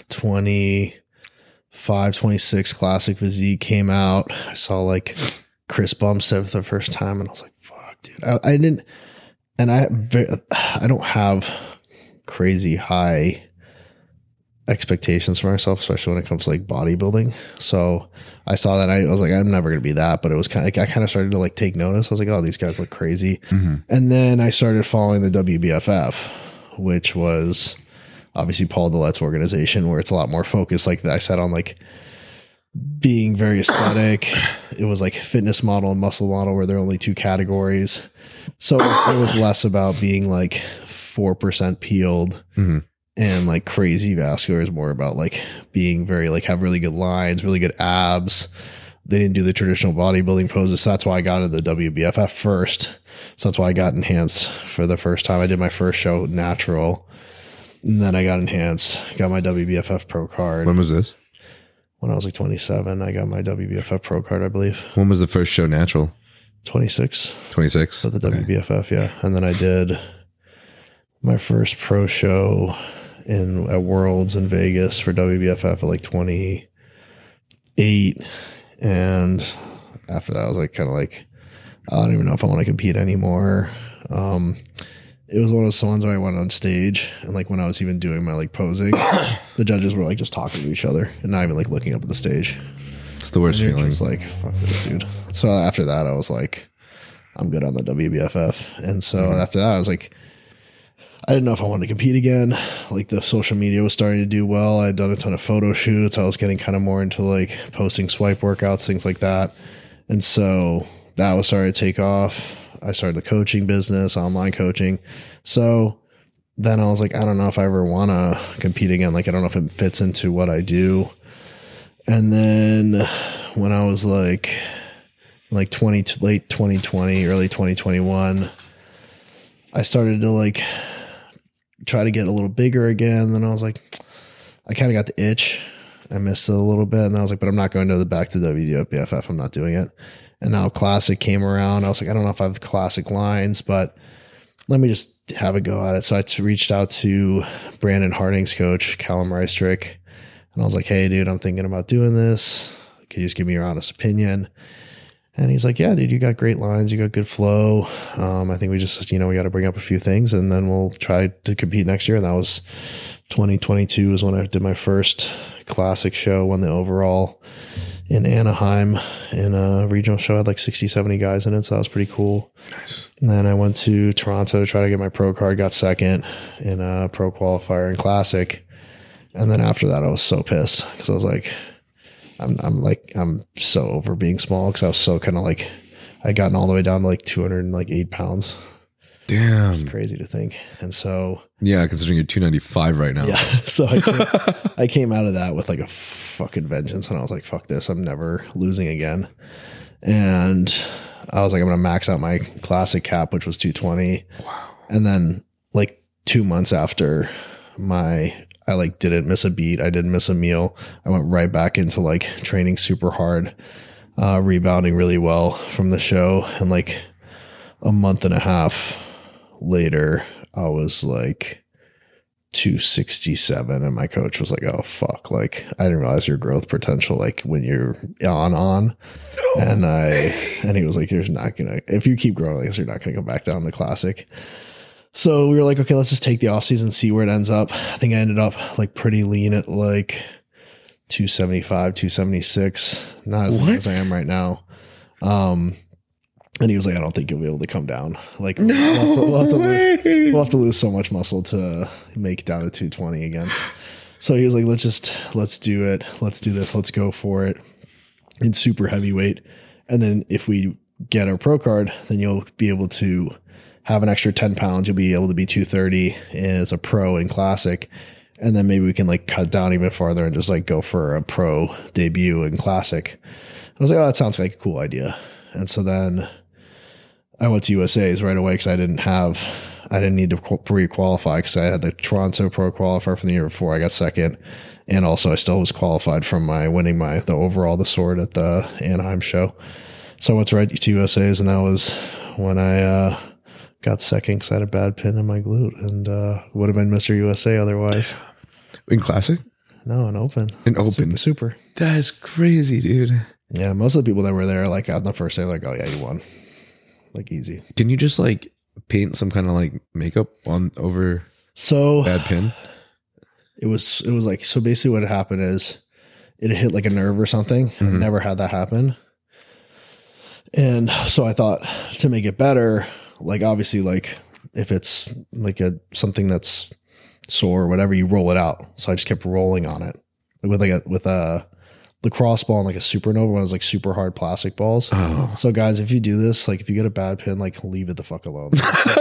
twenty-five, twenty-six, Classic Physique came out. I saw like Chris Bumstead for the first time and I was like, fuck, dude. I, I didn't, and I, very, I don't have crazy high expectations for myself, especially when it comes to like bodybuilding. So I saw that and I was like, I'm never going to be that, but it was kind of, I kind of started to like take notice. I was like, oh, these guys look crazy. Mm-hmm. And then I started following the W B F F, which was obviously Paul Dillette's organization, where it's a lot more focused. Like I said, on like being very aesthetic. It was like fitness model and muscle model, where there are only two categories. So it was, it was less about being like four percent peeled Mm-hmm. and like crazy vascular. Is more about like being very like have really good lines, really good abs. They didn't do the traditional bodybuilding poses. So that's why I got into the W B F F first. So that's why I got enhanced for the first time. I did my first show natural. And then I got enhanced, got my W B F F pro card. When was this? When I was like twenty-seven, I got my W B F F pro card, I believe. When was the first show natural? twenty-six twenty-six. for the W B F F, yeah. And then I did my first pro show in at Worlds in Vegas for W B F F at like twenty-eight. And after that, I was like, kind of like, I don't even know if I want to compete anymore. Um, it was one of those ones where I went on stage and like when I was even doing my like posing, the judges were like just talking to each other and not even like looking up at the stage. It's the worst And you're feeling. just like, fuck this dude. So after that, I was like, I'm good on the W B F F. And so Mm-hmm. after that, I was like, I didn't know if I wanted to compete again. Like the social media was starting to do well. I'd done a ton of photo shoots. I was getting kind of more into like posting swipe workouts, things like that. And so that was starting to take off. I started the coaching business, online coaching. So then I was like, I don't know if I ever want to compete again. Like, I don't know if it fits into what I do. And then when I was like, like twenty, late twenty twenty, early twenty twenty-one, I started to like try to get a little bigger again. Then I was like, I kind of got the itch. I missed it a little bit. And then I was like, but I'm not going to the back to W B F F. I'm not doing it. And now Classic came around. I was like, I don't know if I have Classic lines, but let me just have a go at it. So I reached out to Brandon Harding's coach, Callum Reistrick. And I was like, hey, dude, I'm thinking about doing this. Can you just give me your honest opinion? And he's like, yeah, dude, you got great lines. You got good flow. Um, I think we just, you know, we got to bring up a few things and then we'll try to compete next year. And that was twenty twenty-two is when I did my first Classic show, won the overall in Anaheim in a regional show. I had like sixty, seventy guys in it. So that was pretty cool. Nice. And then I went to Toronto to try to get my pro card, got second in a pro qualifier in Classic. And then after that, I was so pissed because I was like, I'm, I'm like, I'm so over being small because I was so kind of like, I'd gotten all the way down to like two hundred eight pounds. Damn. Crazy to think. And so, Yeah, considering you're two ninety-five right now. yeah, so I came, I came out of that with like a fucking vengeance and I was like, fuck this, I'm never losing again. And I was like, I'm going to max out my Classic cap, which was two twenty. Wow. And then like two months after my, I like didn't miss a beat. I didn't miss a meal. I went right back into like training super hard, uh, rebounding really well from the show. And like a month and a half later, I was like two sixty-seven, and my coach was like, oh fuck, like I didn't realize your growth potential like when you're on on no and I way. And he was like, you're not gonna, if you keep growing like this, you're not gonna go back down to classic. So we were like, okay, let's just take the off season, see where it ends up. I think I ended up like pretty lean at like two seventy-five, two seventy-six, not as lean as I am right now. um And he was like, I don't think you'll be able to come down. Like, no we'll, have to, we'll, have to lose, we'll have to lose so much muscle to make down to two twenty again. So he was like, let's just, let's do it. Let's do this. Let's go for it in super heavyweight. And then if we get our pro card, then you'll be able to have an extra ten pounds. You'll be able to be two thirty as a pro in classic. And then maybe we can like cut down even farther and just like go for a pro debut in classic. I was like, oh, that sounds like a cool idea. And so then I went to U S A's right away because I didn't have, I didn't need to pre-qualify because I had the Toronto Pro qualifier from the year before. I got second. And also I still was qualified from my winning my, the overall, the sword at the Anaheim show. So I went right to U S A's, and that was when I uh, got second because I had a bad pin in my glute, and uh, would have been Mister U S A otherwise. In classic? No, an open. An open. Super. super. That is crazy, dude. Yeah. Most of the people that were there, like on the first day, like, oh yeah, you won. Like easy. Can you just like paint some kind of like makeup on over so bad pin? It was it was like, so basically what happened is it hit like a nerve or something. Mm-hmm. I've never had that happen. And so I thought to make it better, like obviously like if it's like a something that's sore or whatever, you roll it out. So I just kept rolling on it with like a with a lacrosse ball and like a supernova, one of those like super hard plastic balls. Oh. So guys, if you do this, like if you get a bad pin, like leave it the fuck alone.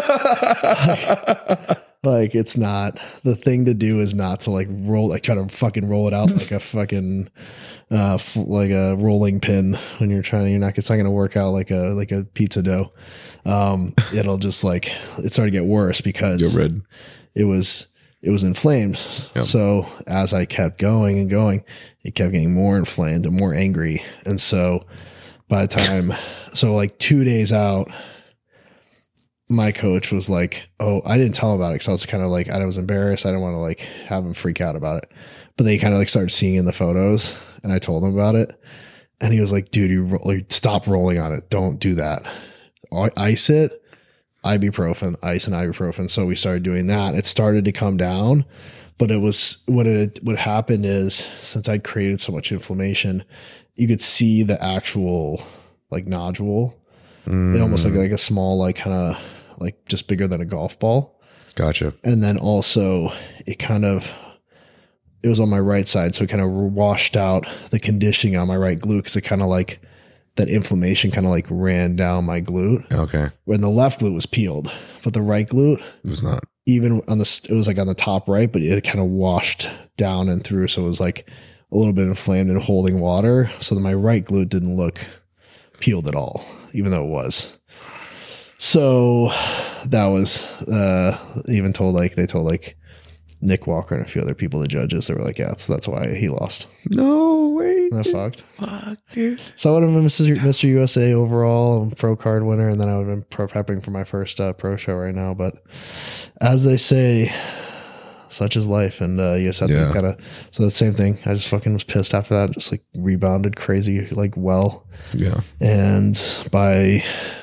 like, like it's not, the thing to do is not to like roll, like try to fucking roll it out like a fucking uh f- like a rolling pin when you're trying. You're not, it's not going to work out like a like a pizza dough. Um, it'll just like, it started to get worse because You're red. it was. It was inflamed. Yep. So as I kept going and going, it kept getting more inflamed and more angry. And so by the time, so like two days out, my coach was like, oh, I didn't tell him about it because I was kind of like, I was embarrassed. I didn't want to like have him freak out about it. But they kind of like started seeing in the photos, and I told him about it. And he was like, dude, you ro- like, stop rolling on it. Don't do that. Ice it. Ibuprofen, ice and ibuprofen. So we started doing that. It started to come down, but it was what it what happened is, since I'd created so much inflammation, you could see the actual like nodule. Mm. It almost like like a small, like kind of like just bigger than a golf ball. Gotcha. And then also it kind of, it was on my right side, so it kind of washed out the conditioning on my right glute because it kind of like, that inflammation kind of like ran down my glute. Okay. When the left glute was peeled, but the right glute it was not. Even on the, it was like on the top right, but it kind of washed down and through. So it was like a little bit inflamed and holding water. So that my right glute didn't look peeled at all, even though it was. So that was, uh, even told like, they told like Nick Walker and a few other people, the judges, they were like, yeah, that's, that's why he lost. No way. That fucked. Fuck, dude. So I would have been Mister Mister U S A overall, pro card winner, and then I would have been pro prepping for my first uh, pro show right now. But as they say, such is life, and uh, you just have yeah. to kind of. So the same thing. I just fucking was pissed after that. Just like rebounded crazy, like well. Yeah. And by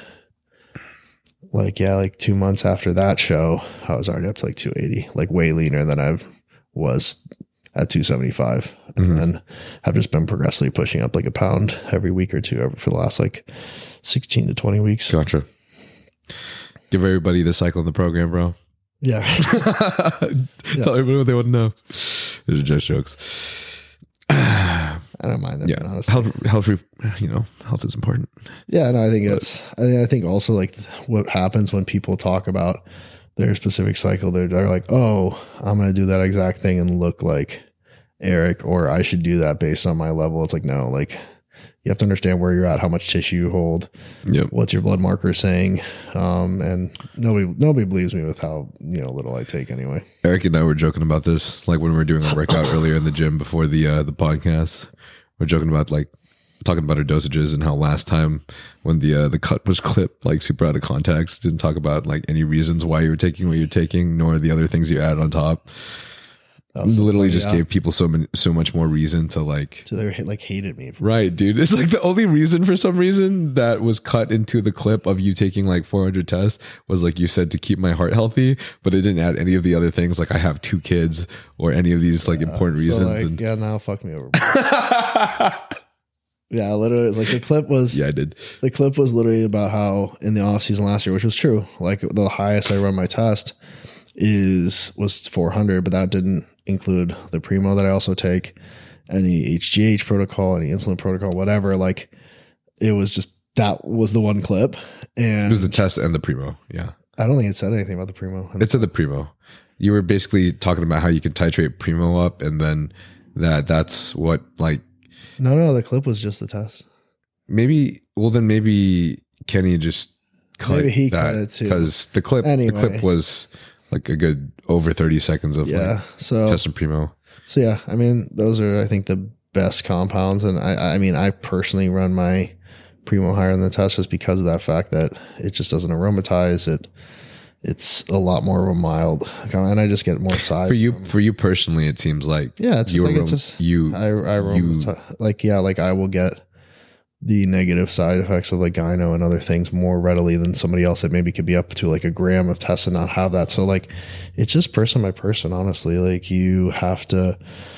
like yeah, like two months after that show, I was already up to like two eighty, like way leaner than I was at two seventy-five. Mm-hmm. And I've just been progressively pushing up like a pound every week or two for the last like sixteen to twenty weeks. Gotcha. Give everybody the cycle in the program, bro. Yeah. yeah. Tell everybody what they want to know. Those are just jokes. I don't mind it. Yeah. Honestly. Health, health, you know, health is important. Yeah. No, I think but, it's, I think, I think also like what happens when people talk about their specific cycle, they're, they're like, oh, I'm going to do that exact thing and look like Eric, or I should do that based on my level. It's like, no, like you have to understand where you're at, how much tissue you hold, yep. what's your blood marker saying. Um, and nobody, nobody believes me with how, you know, little I take anyway. Eric and I were joking about this, like when we were doing a workout earlier in the gym before the, uh, the podcast, we're joking about like talking about her dosages and how last time when the uh, the cut was clipped like super out of context, didn't talk about like any reasons why you were taking what you're taking, nor the other things you added on top. Literally just yeah. gave people so many, so much more reason to like. So they like hated me. Right, dude. It's like the only reason for some reason that was cut into the clip of you taking like four hundred tests was like you said to keep my heart healthy, but it didn't add any of the other things like I have two kids or any of these like yeah, important so reasons. Like, and, yeah, now fuck me over. Yeah, literally, it's like the clip was. Yeah, I did. The clip was literally about how in the off season last year, which was true. Like the highest I run my test is was four hundred, but that didn't include the Primo that I also take, any H G H protocol, any insulin protocol, whatever. Like it was just that was the one clip, and it was the test and the Primo. Yeah, I don't think it said anything about the Primo. It said the Primo. You were basically talking about how you could titrate Primo up, and then that that's what like. No, no, the clip was just the test. Maybe well, then maybe Kenny just cut maybe he that cut it too because the clip anyway. the clip was like a good over thirty seconds of yeah. Like so test and Primo. So yeah, I mean those are I think the best compounds, and I I mean I personally run my Primo higher than the test just because of that fact that it just doesn't aromatize it. It's a lot more of a mild, and I just get more size. For you, from, for you personally, it seems like yeah, it's you, like arom- it's just, you, I, I aromatize, you, like yeah, like I will get the negative side effects of like gyno and other things more readily than somebody else that maybe could be up to like a gram of tests and not have that. So like, it's just person by person, honestly. Like you have to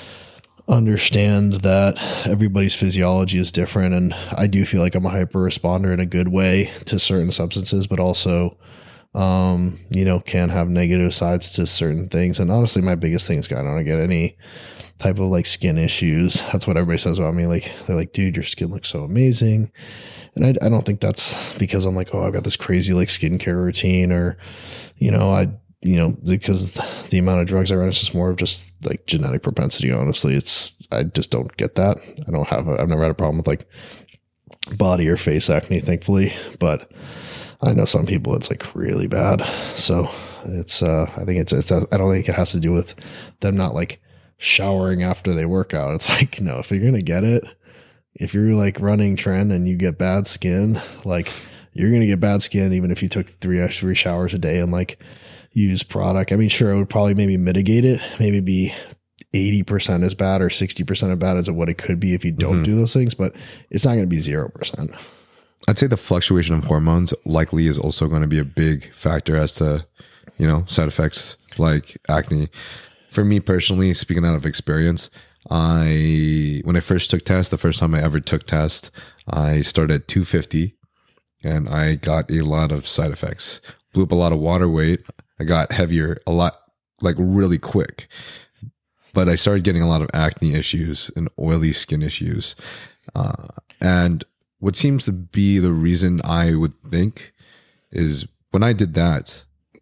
understand that everybody's physiology is different, and I do feel like I'm a hyper responder in a good way to certain substances, but also. Um, you know, can have negative sides to certain things. And honestly, my biggest thing is I don't get any type of like skin issues. That's what everybody says about me. Like, they're like, dude, your skin looks so amazing. And I, I don't think that's because I'm like, oh, I've got this crazy like skincare routine or, you know, I, you know, because the amount of drugs I run is just more of just like genetic propensity. Honestly, it's, I just don't get that. I don't have, a, I've never had a problem with like body or face acne, thankfully, but I know some people it's like really bad. So it's, uh, I think it's, it's, I don't think it has to do with them not like showering after they work out. It's like, no, if you're going to get it, if you're like running trend and you get bad skin, like you're going to get bad skin, even if you took three, three showers a day and like use product. I mean, sure, it would probably maybe mitigate it, maybe be eighty percent as bad or sixty percent as bad as what it could be if you don't mm-hmm. do those things, but it's not going to be zero percent. I'd say the fluctuation of hormones likely is also going to be a big factor as to, you know, side effects like acne. For me personally, speaking out of experience, I, when I first took tests, the first time I ever took tests, I started at two fifty and I got a lot of side effects. Blew up a lot of water weight. I got heavier a lot, like really quick. But I started getting a lot of acne issues and oily skin issues. Uh, and what seems to be the reason I would think is when I did that,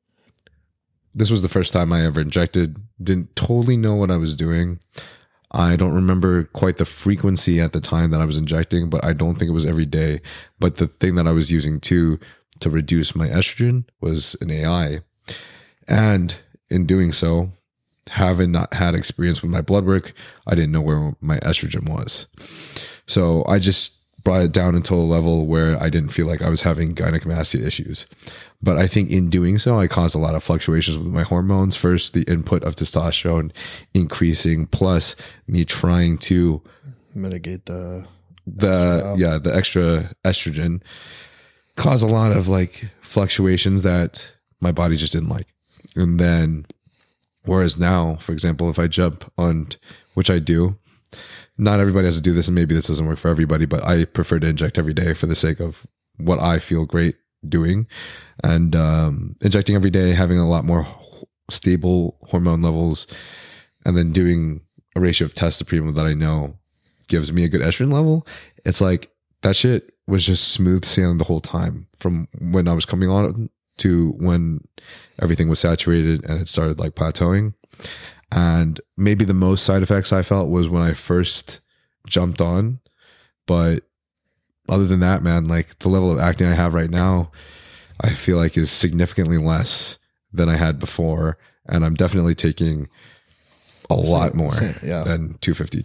this was the first time I ever injected, didn't totally know what I was doing. I don't remember quite the frequency at the time that I was injecting, but I don't think it was every day. But the thing that I was using too to reduce my estrogen was an A I. And in doing so, having not had experience with my blood work, I didn't know where my estrogen was. So I just brought it down until a level where I didn't feel like I was having gynecomastia issues. But I think in doing so, I caused a lot of fluctuations with my hormones. First, the input of testosterone increasing, plus me trying to mitigate the the yeah the extra estrogen, caused a lot of like fluctuations that my body just didn't like. And then, whereas now, for example, if I jump on, which I do. Not everybody has to do this, and maybe this doesn't work for everybody, but I prefer to inject every day for the sake of what I feel great doing. And um, injecting every day, having a lot more stable hormone levels, and then doing a ratio of test to Primo that I know gives me a good estrogen level. It's like that shit was just smooth sailing the whole time from when I was coming on to when everything was saturated and it started like plateauing. And maybe the most side effects I felt was when I first jumped on. But other than that, man, like the level of acne I have right now, I feel like is significantly less than I had before. And I'm definitely taking a lot more same, yeah. than two fifty tests.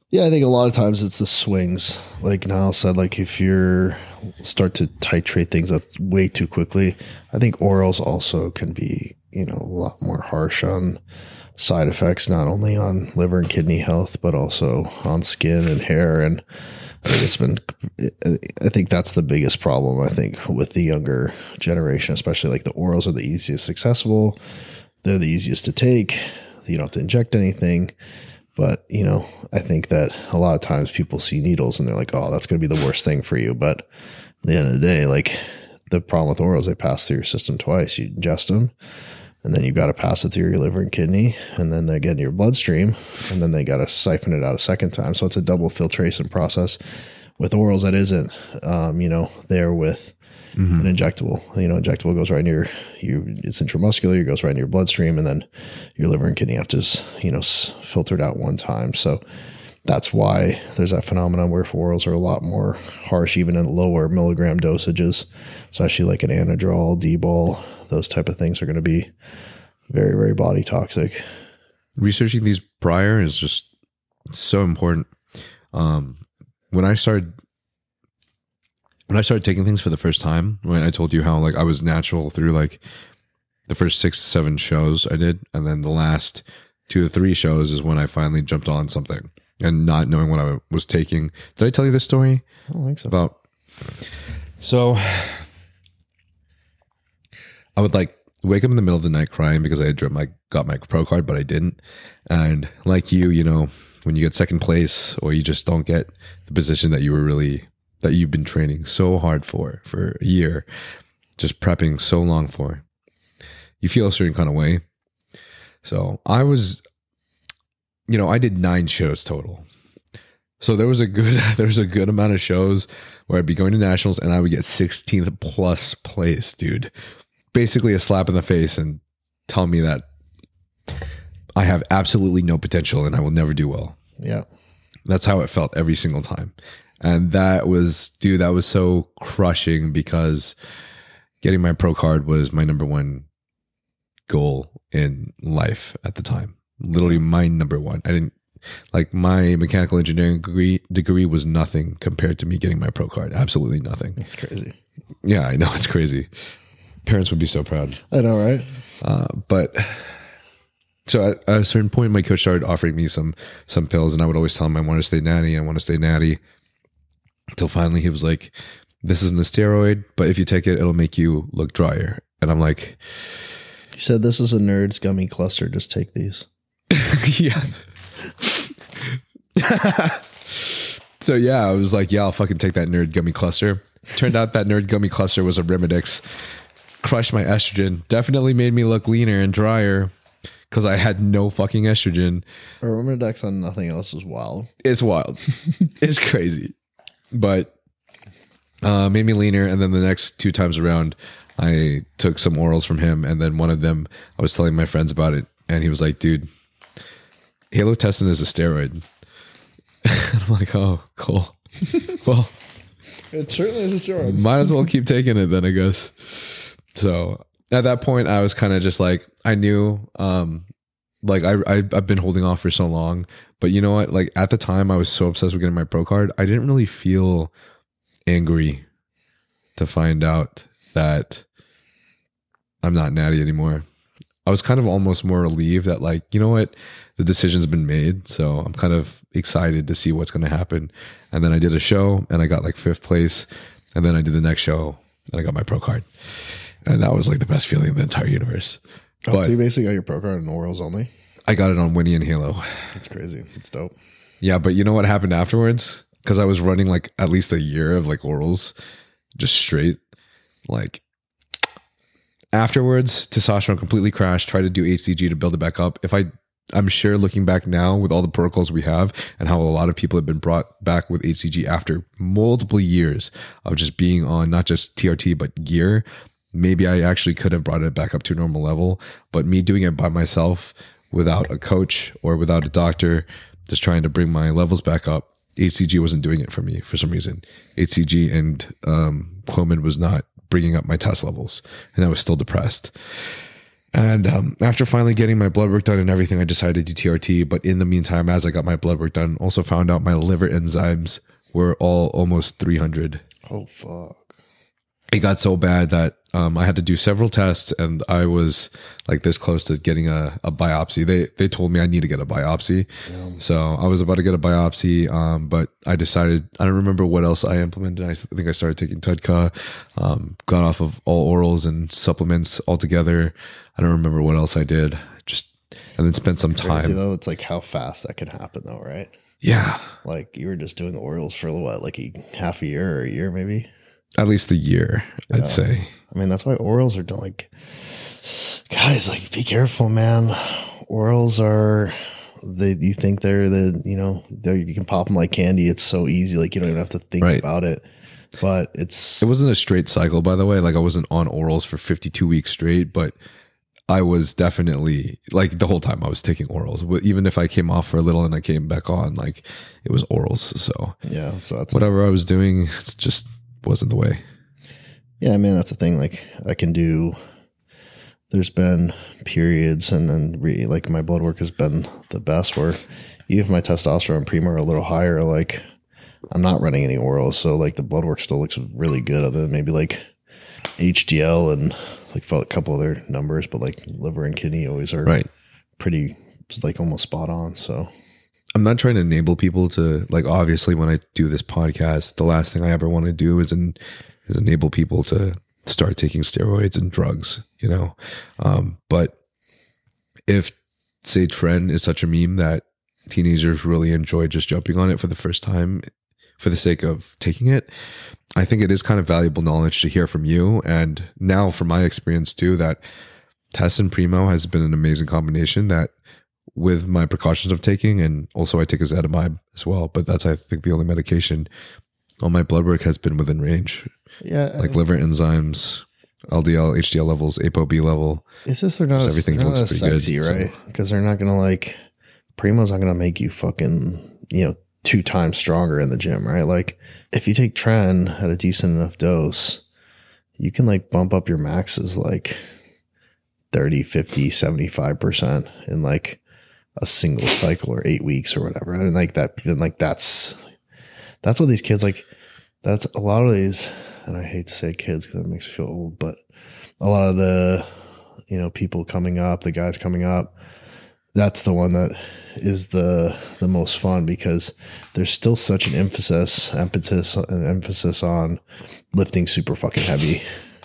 Yeah, I think a lot of times it's the swings. Like Niall said, like if you're start to titrate things up way too quickly, I think orals also can be, you know, a lot more harsh on side effects, not only on liver and kidney health, but also on skin and hair. And I think it's been, I think that's the biggest problem, I think, with the younger generation, especially like the orals are the easiest accessible. They're the easiest to take. You don't have to inject anything. But, you know, I think that a lot of times people see needles and they're like, oh, that's going to be the worst thing for you. But at the end of the day, like the problem with orals, they pass through your system twice. You ingest them and then you got to pass it through your liver and kidney and then they get in your bloodstream and then they got to siphon it out a second time. So it's a double filtration process. With orals, that isn't, um, you know, there with mm-hmm. an injectable. You know, injectable goes right in your, you, it's intramuscular, it goes right in your bloodstream, and then your liver and kidney have to, you know, filtered out one time. So that's why there's that phenomenon where orals are a lot more harsh, even in lower milligram dosages. So actually like an Anadrol, D-bol, those type of things are going to be very, very body toxic. Researching these prior is just so important. Um, when I started, when I started taking things for the first time, when I told you how like I was natural through like the first six to seven shows I did, and then the last two to three shows is when I finally jumped on something and not knowing what I was taking. Did I tell you this story? I don't think so. About so I would like wake up in the middle of the night crying because I had dreamt like got my pro card, but I didn't. And like you, you know, when you get second place or you just don't get the position that you were really that you've been training so hard for for a year, just prepping so long for, you feel a certain kind of way. So I was, you know, I did nine shows total. So there was a good there was a good amount of shows where I'd be going to nationals and I would get sixteenth plus place, dude. Basically a slap in the face and tell me that I have absolutely no potential and I will never do well. Yeah. That's how it felt every single time. And that was, dude, that was so crushing because getting my pro card was my number one goal in life at the time. Literally my number one. I didn't, like my mechanical engineering degree, degree was nothing compared to me getting my pro card. Absolutely nothing. It's crazy. Yeah, I know. It's crazy. Parents would be so proud. I know, right? Uh, but so at, at a certain point, my coach started offering me some some pills, and I would always tell him I want to stay natty. I want to stay natty. Until finally he was like, "This isn't a steroid, but if you take it, it'll make you look drier." And I'm like, he said, "This is a Nerds gummy cluster. Just take these." Yeah. So yeah, I was like, "Yeah, I'll fucking take that Nerd gummy cluster." Turned out that Nerd gummy cluster was a Remedix. Crushed my estrogen. Definitely made me look leaner and drier because I had no fucking estrogen. A Remedix on nothing else is wild. It's wild. It's crazy. But uh, made me leaner. And then the next two times around, I took some orals from him. And then one of them, I was telling my friends about it. And he was like, "Dude, halotestin is a steroid." And I'm like, "Oh, cool." Well, it certainly is a steroid. Might as well keep taking it then, I guess. So at that point, I was kind of just like, I knew, um, like I, I, I've been holding off for so long, but you know what? Like at the time I was so obsessed with getting my pro card. I didn't really feel angry to find out that I'm not natty anymore. I was kind of almost more relieved that like, you know what? The decision's been made. So I'm kind of excited to see what's going to happen. And then I did a show and I got like fifth place. And then I did the next show and I got my pro card. And that was like the best feeling in the entire universe. Oh, but so you basically got your pro card on orals only? I got it on Winnie and Halo. That's crazy. It's dope. Yeah, but you know what happened afterwards? Because I was running like at least a year of like orals, just straight. Like afterwards, testosterone completely crashed. Tried to do H C G to build it back up. If I, I'm sure looking back now with all the protocols we have and how a lot of people have been brought back with H C G after multiple years of just being on not just T R T but gear. Maybe I actually could have brought it back up to a normal level, but me doing it by myself without a coach or without a doctor, just trying to bring my levels back up, H C G wasn't doing it for me for some reason. H C G and um, Clomid was not bringing up my test levels, and I was still depressed. And um, after finally getting my blood work done and everything, I decided to do T R T. But in the meantime, as I got my blood work done, also found out my liver enzymes were all almost three hundred. Oh, fuck. It got so bad that um, I had to do several tests, and I was like this close to getting a, a biopsy. They they told me I need to get a biopsy. Yeah. So I was about to get a biopsy, um, but I decided, I don't remember what else I implemented. I think I started taking Tudka, um, got off of all orals and supplements altogether. I don't remember what else I did. Just, and then spent some time. Crazy, though, it's like how fast that can happen though, right? Yeah. Like you were just doing orals for what, like a half a year or a year maybe? At least a year, yeah. I'd say. I mean, that's why orals are done. Like, guys, like, be careful, man. Orals are, they, you think they're the, you know, they're, you can pop them like candy. It's so easy. Like, you don't even have to think right. about it. But it's. It wasn't a straight cycle, by the way. Like, I wasn't on orals for fifty-two weeks straight, but I was definitely, like, the whole time I was taking orals. But even if I came off for a little and I came back on, like, it was orals. So, yeah. So that's whatever I was doing, it's just wasn't the way. Yeah, I mean, that's the thing. Like, I can do, there's been periods, and then re, like my blood work has been the best where even if my testosterone and primo are a little higher, like I'm not running any orals. So like the blood work still looks really good, other than maybe like H D L and like a couple other numbers, but like liver and kidney always are right. pretty, like almost spot on. So I'm not trying to enable people to, like, obviously when I do this podcast, the last thing I ever want to do is, in, is enable people to start taking steroids and drugs, you know? Um, but if, say, Tren is such a meme that teenagers really enjoy just jumping on it for the first time for the sake of taking it, I think it is kind of valuable knowledge to hear from you. And now from my experience too, that Test and Primo has been an amazing combination that, with my precautions of taking, and also I take ezetimibe as well, but that's, I think, the only medication. All my blood work has been within range. Yeah. Like liver enzymes, L D L, H D L levels, ApoB level. It's just they're not, just everything they're not as sexy, good, right? Because so. They're not going to like, Primo's not going to make you fucking, you know, two times stronger in the gym, right? Like if you take Tren at a decent enough dose, you can like bump up your maxes like thirty, fifty, seventy-five percent in like a single cycle or eight weeks or whatever. And like that, then like that's, that's what these kids like, that's a lot of these, and I hate to say kids because it makes me feel old, but a lot of the, you know, people coming up, the guys coming up, that's the one that is the, the most fun because there's still such an emphasis, emphasis, an emphasis on lifting super fucking heavy.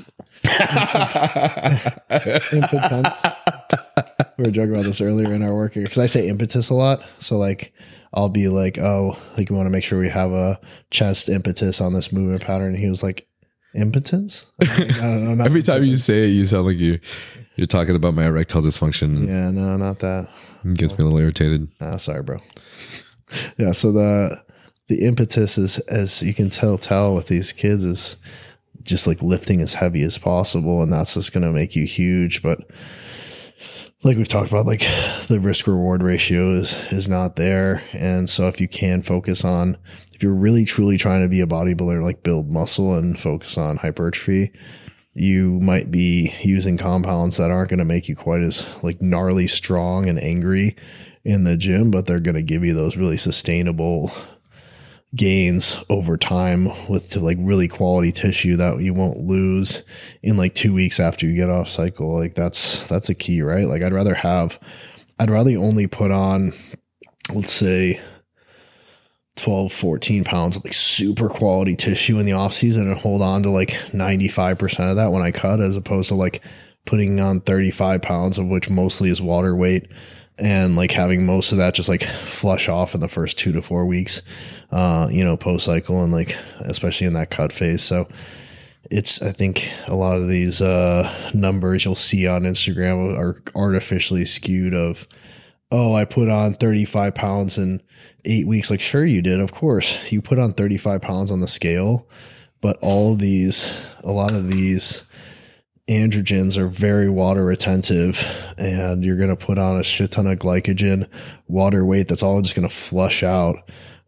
Impotence. We were joking about this earlier in our work here because I say impetus a lot. So like I'll be like, oh, like we want to make sure we have a chest impetus on this movement pattern. And he was like, impotence? Like, I don't know. Every time you say it, you sound like you you're talking about my erectile dysfunction. Yeah, no, not that. It gets me a little irritated. Ah, sorry, bro. Yeah, so the the impetus is, as you can tell tell with these kids, is just like lifting as heavy as possible, and that's just going to make you huge. But like we've talked about, like the risk reward ratio is is not there. And so if you can focus on, if you're really truly trying to be a bodybuilder, like build muscle and focus on hypertrophy, you might be using compounds that aren't going to make you quite as like gnarly strong and angry in the gym, but they're going to give you those really sustainable gains over time with to like really quality tissue that you won't lose in like two weeks after you get off cycle. Like that's, that's a key, right? Like I'd rather have, I'd rather only put on, let's say twelve, fourteen pounds of like super quality tissue in the off season and hold on to like ninety-five percent of that when I cut, as opposed to like putting on thirty-five pounds of which mostly is water weight and like having most of that just like flush off in the first two to four weeks, uh, you know, post cycle, and like, especially in that cut phase. So it's, I think a lot of these, uh, numbers you'll see on Instagram are artificially skewed of, oh, I put on thirty-five pounds in eight weeks. Like, sure you did. Of course you put on thirty-five pounds on the scale, but all these, a lot of these androgens are very water retentive, and you're going to put on a shit ton of glycogen, water weight that's all just going to flush out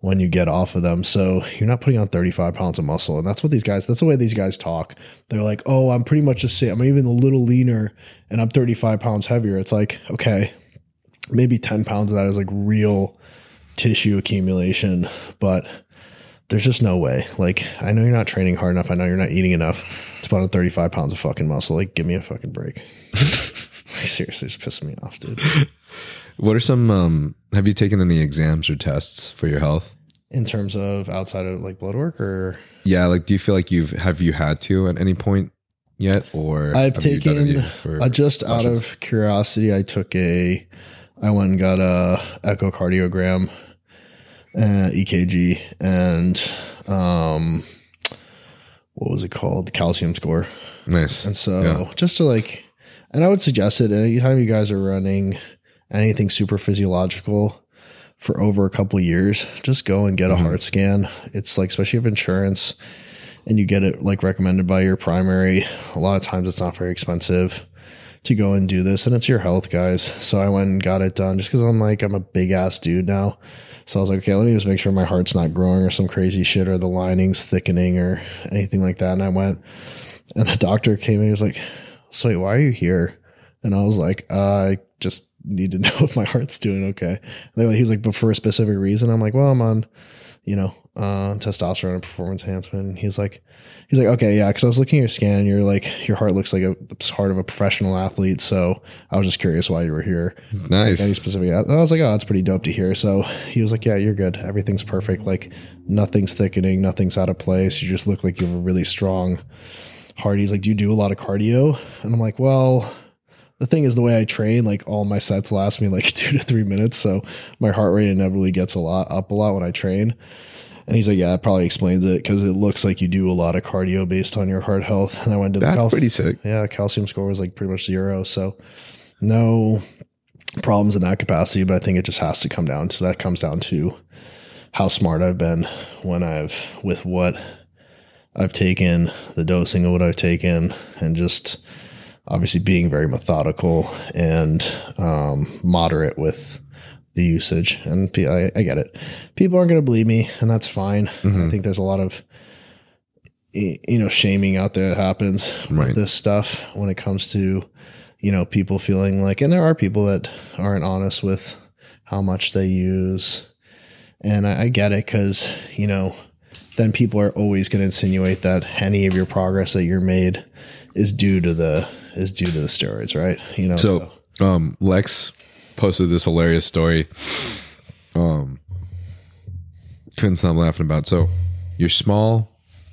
when you get off of them. So you're not putting on thirty-five pounds of muscle. And that's what these guys, that's the way these guys talk. They're like, oh, I'm pretty much the same. I'm even a little leaner and I'm thirty-five pounds heavier. It's like, okay, maybe ten pounds of that is like real tissue accumulation, but there's just no way. Like, I know you're not training hard enough. I know you're not eating enough to put on thirty-five pounds of fucking muscle. Like, give me a fucking break. Like, seriously, it's pissing me off, dude. What are some, um, have you taken any exams or tests for your health? In terms of outside of like blood work or? Yeah. Like, do you feel like you've, have you had to at any point yet? Or I've have taken, you done for uh, just questions? out of curiosity, I took a, I went and got a echocardiogram, uh, E K G, and, um, what was it called? The calcium score. Nice. And so Yeah. just to like, and I would suggest it anytime you guys are running anything super physiological for over a couple of years, just go and get a Mhm. heart scan. It's like, especially if insurance and you get it like recommended by your primary, a lot of times it's not very expensive to go and do this, and it's your health, guys. So I went and got it done just because I'm like, I'm a big ass dude now. So I was like, okay, let me just make sure my heart's not growing or some crazy shit or the lining's thickening or anything like that. And I went, and the doctor came in, he was like, so wait, why are you here? And I was like, uh, I just need to know if my heart's doing okay. And they're like, he was like, but for a specific reason? I'm like, well, I'm on, you know, uh, testosterone and performance enhancement. And he's like, he's like, okay, yeah. Cause I was looking at your scan and you're like, your heart looks like a the heart of a professional athlete. So I was just curious why you were here. Nice. Like any specific, I was like, oh, that's pretty dope to hear. So he was like, yeah, you're good. Everything's perfect. Like nothing's thickening, nothing's out of place. You just look like you have a really strong heart. He's like, do you do a lot of cardio? And I'm like, well, the thing is the way I train, like all my sets last me like two to three minutes. So my heart rate inevitably gets a lot up a lot when I train. And he's like, yeah, that probably explains it because it looks like you do a lot of cardio based on your heart health. And I went to the That's calcium. pretty sick. Yeah, calcium score was like pretty much zero. So no problems in that capacity, but I think it just has to come down. So that comes down to how smart I've been when I've, with what I've taken, the dosing of what I've taken, and just obviously being very methodical and um, moderate with the usage. And P- I, I get it. People aren't going to believe me, and that's fine. Mhm. I think there's a lot of, y- you know, shaming out there that happens Right. with this stuff when it comes to, you know, people feeling like, and there are people that aren't honest with how much they use. And I, I get it because, you know, then people are always going to insinuate that any of your progress that you're made is due to the is due to the steroids, right? You know. So, um, Lex posted this hilarious story. Um, couldn't stop laughing about. So, you're small.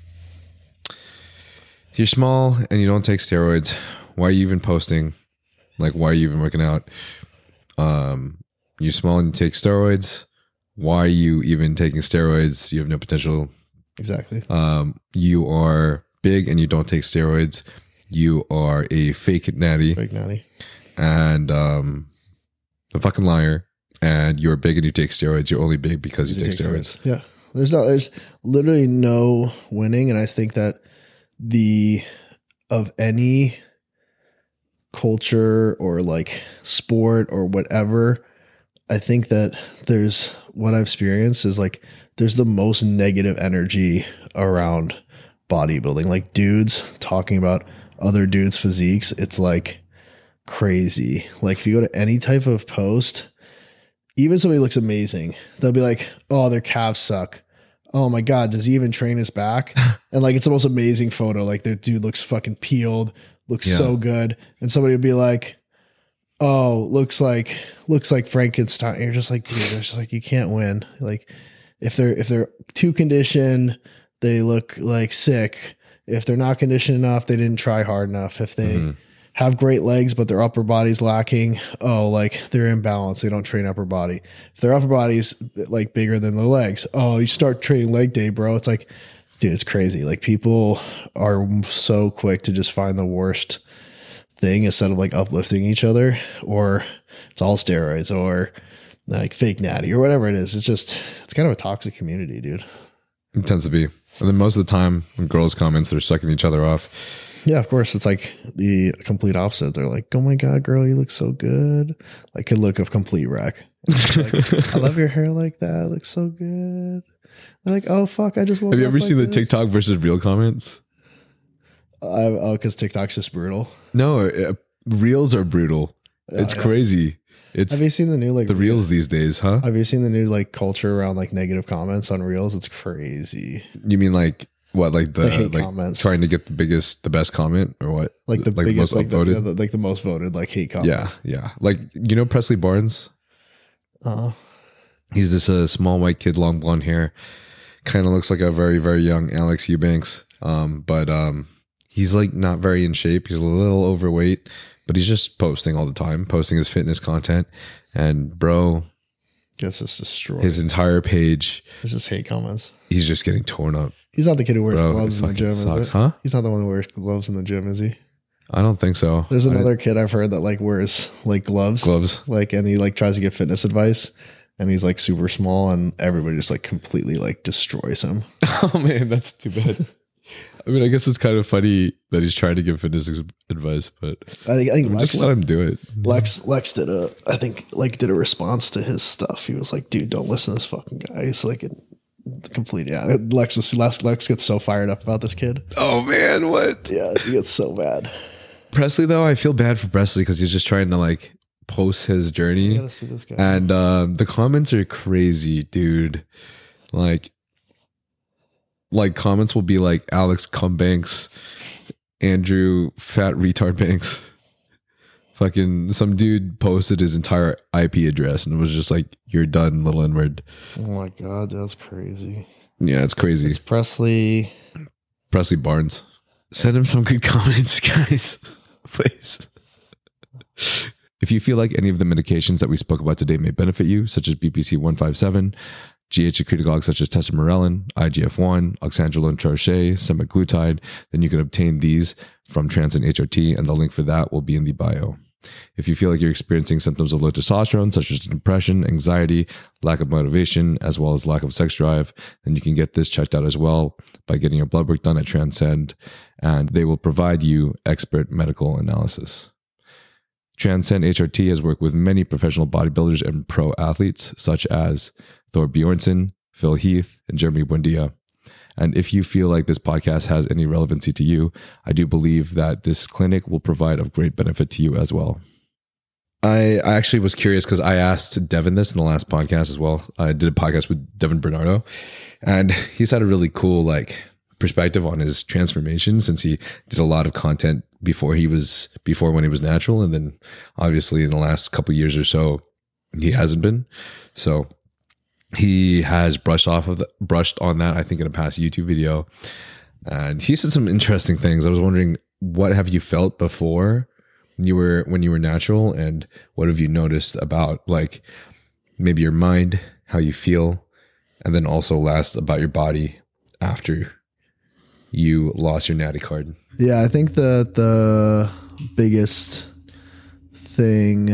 You're small and you don't take steroids. Why are you even posting? Like, why are you even working out? Um, you're small and you take steroids. Why are you even taking steroids? You have no potential. exactly. Um, you are big and you don't take steroids. You are a fake natty Big natty. and um, a fucking liar. And you're big and you take steroids. You're only big because you, take, steroids. Yeah. There's no there's literally no winning, and I think that the of any culture or like sport or whatever, I think that there's what I've experienced is like there's the most negative energy around bodybuilding. Like dudes talking about other dudes' physiques, it's like crazy. Like if you go to any type of post, even somebody looks amazing, they'll be like, oh, their calves suck. Oh my God, does he even train his back? And like it's the most amazing photo. Like the dude looks fucking peeled, looks Yeah. so good. And somebody would be like, oh, looks like looks like Frankenstein. And you're just like, dude, it's just like you can't win. Like if they're if they're too conditioned, they look like sick. If they're not conditioned enough, they didn't try hard enough. If they Mhm. have great legs, but their upper body's lacking, oh, like they're imbalanced. They don't train upper body. If their upper body's like bigger than the legs, oh, you start training leg day, bro. It's like, dude, it's crazy. Like people are so quick to just find the worst thing instead of like uplifting each other, or it's all steroids or like fake natty or whatever it is. It's just, it's kind of a toxic community, dude. It tends to be. And then most of the time when girls comments, they're sucking each other off. Yeah, of course. It's like the complete opposite. They're like, oh my God, girl, you look so good. Like, could look of complete wreck. Like, I love your hair like that. It looks so good. They're like, oh, fuck, I just woke Have you up ever like seen the this. TikTok versus real comments? I, oh, because TikTok's just brutal. No, uh, reels are brutal. Yeah, it's yeah. crazy. It's Have you seen the new like the reels these days, huh? Have you seen the new like culture around like negative comments on reels? It's crazy. You mean like what? Like the, The hate like comments. trying to get the biggest, the best comment, or what? Like the biggest, most like the, upvoted? the- like the most voted like hate comment. Yeah, yeah. Like you know Presley Barnes. Uh, He's this uh, small white kid, long blonde hair. Kind of looks like a very very young Alex Eubanks. Um, but um, he's like not very in shape. He's a little overweight, but he's just posting all the time, posting his fitness content. And bro, gets just destroyed. his entire page, It's just hate comments. he's just getting torn up. He's not the kid who wears Bro, gloves it in the fucking gym, sucks, is it? huh? He's not the one who wears gloves in the gym, is he? I don't think so. There's I another kid I've heard that like wears like gloves, didn't- gloves. like, and he like tries to get fitness advice, and he's like super small, and everybody just like completely like destroys him. Oh man, that's too bad. I mean, I guess it's kind of funny that he's trying to give fitness ex- advice, but I think I think Lex, just let him do it. Lex Lex did a I think like did a response to his stuff. He was like, dude, don't listen to this fucking guy. He's like in complete yeah. Lex was Lex, Lex gets so fired up about this kid. Oh man, what? Yeah, he gets so mad. Presley though, I feel bad for Presley because he's just trying to like post his You journey, gotta see this guy. and um, the comments are crazy, dude. Like, like comments will be like Alex Cum Banks, Andrew Fat Retard Banks. Fucking some dude posted his entire I P address and was just like, "You're done, little N-word." Oh my god, that's crazy. Yeah, it's crazy. It's Presley. Presley Barnes. Send him some good comments, guys. Please. If you feel like any of the medications that we spoke about today may benefit you, such as B P C one fifty-seven, G H secretagogues such as tesamorelin, I G F one, oxandrolone trochet, semaglutide, then you can obtain these from Transcend H R T, and the link for that will be in the bio. If you feel like you're experiencing symptoms of low testosterone, such as depression, anxiety, lack of motivation, as well as lack of sex drive, then you can get this checked out as well by getting your blood work done at Transcend, and they will provide you expert medical analysis. Transcend H R T has worked with many professional bodybuilders and pro athletes, such as Thor Bjornsson, Phil Heath, and Jeremy Buendia. And if you feel like this podcast has any relevancy to you, I do believe that this clinic will provide of great benefit to you as well. I, I actually was curious because I asked Devin this in the last podcast as well. I did a podcast with Devin Bernardo, and he's had a really cool like perspective on his transformation since he did a lot of content before he was before when he was natural, and then obviously in the last couple of years or so he hasn't been. So he has brushed off of the, brushed on that, I think, in a past YouTube video, and he said some interesting things. I was wondering, what have you felt before you were when you were natural, and what have you noticed about like maybe your mind, how you feel, and then also last about your body after you lost your natty card? Yeah, I think that the biggest thing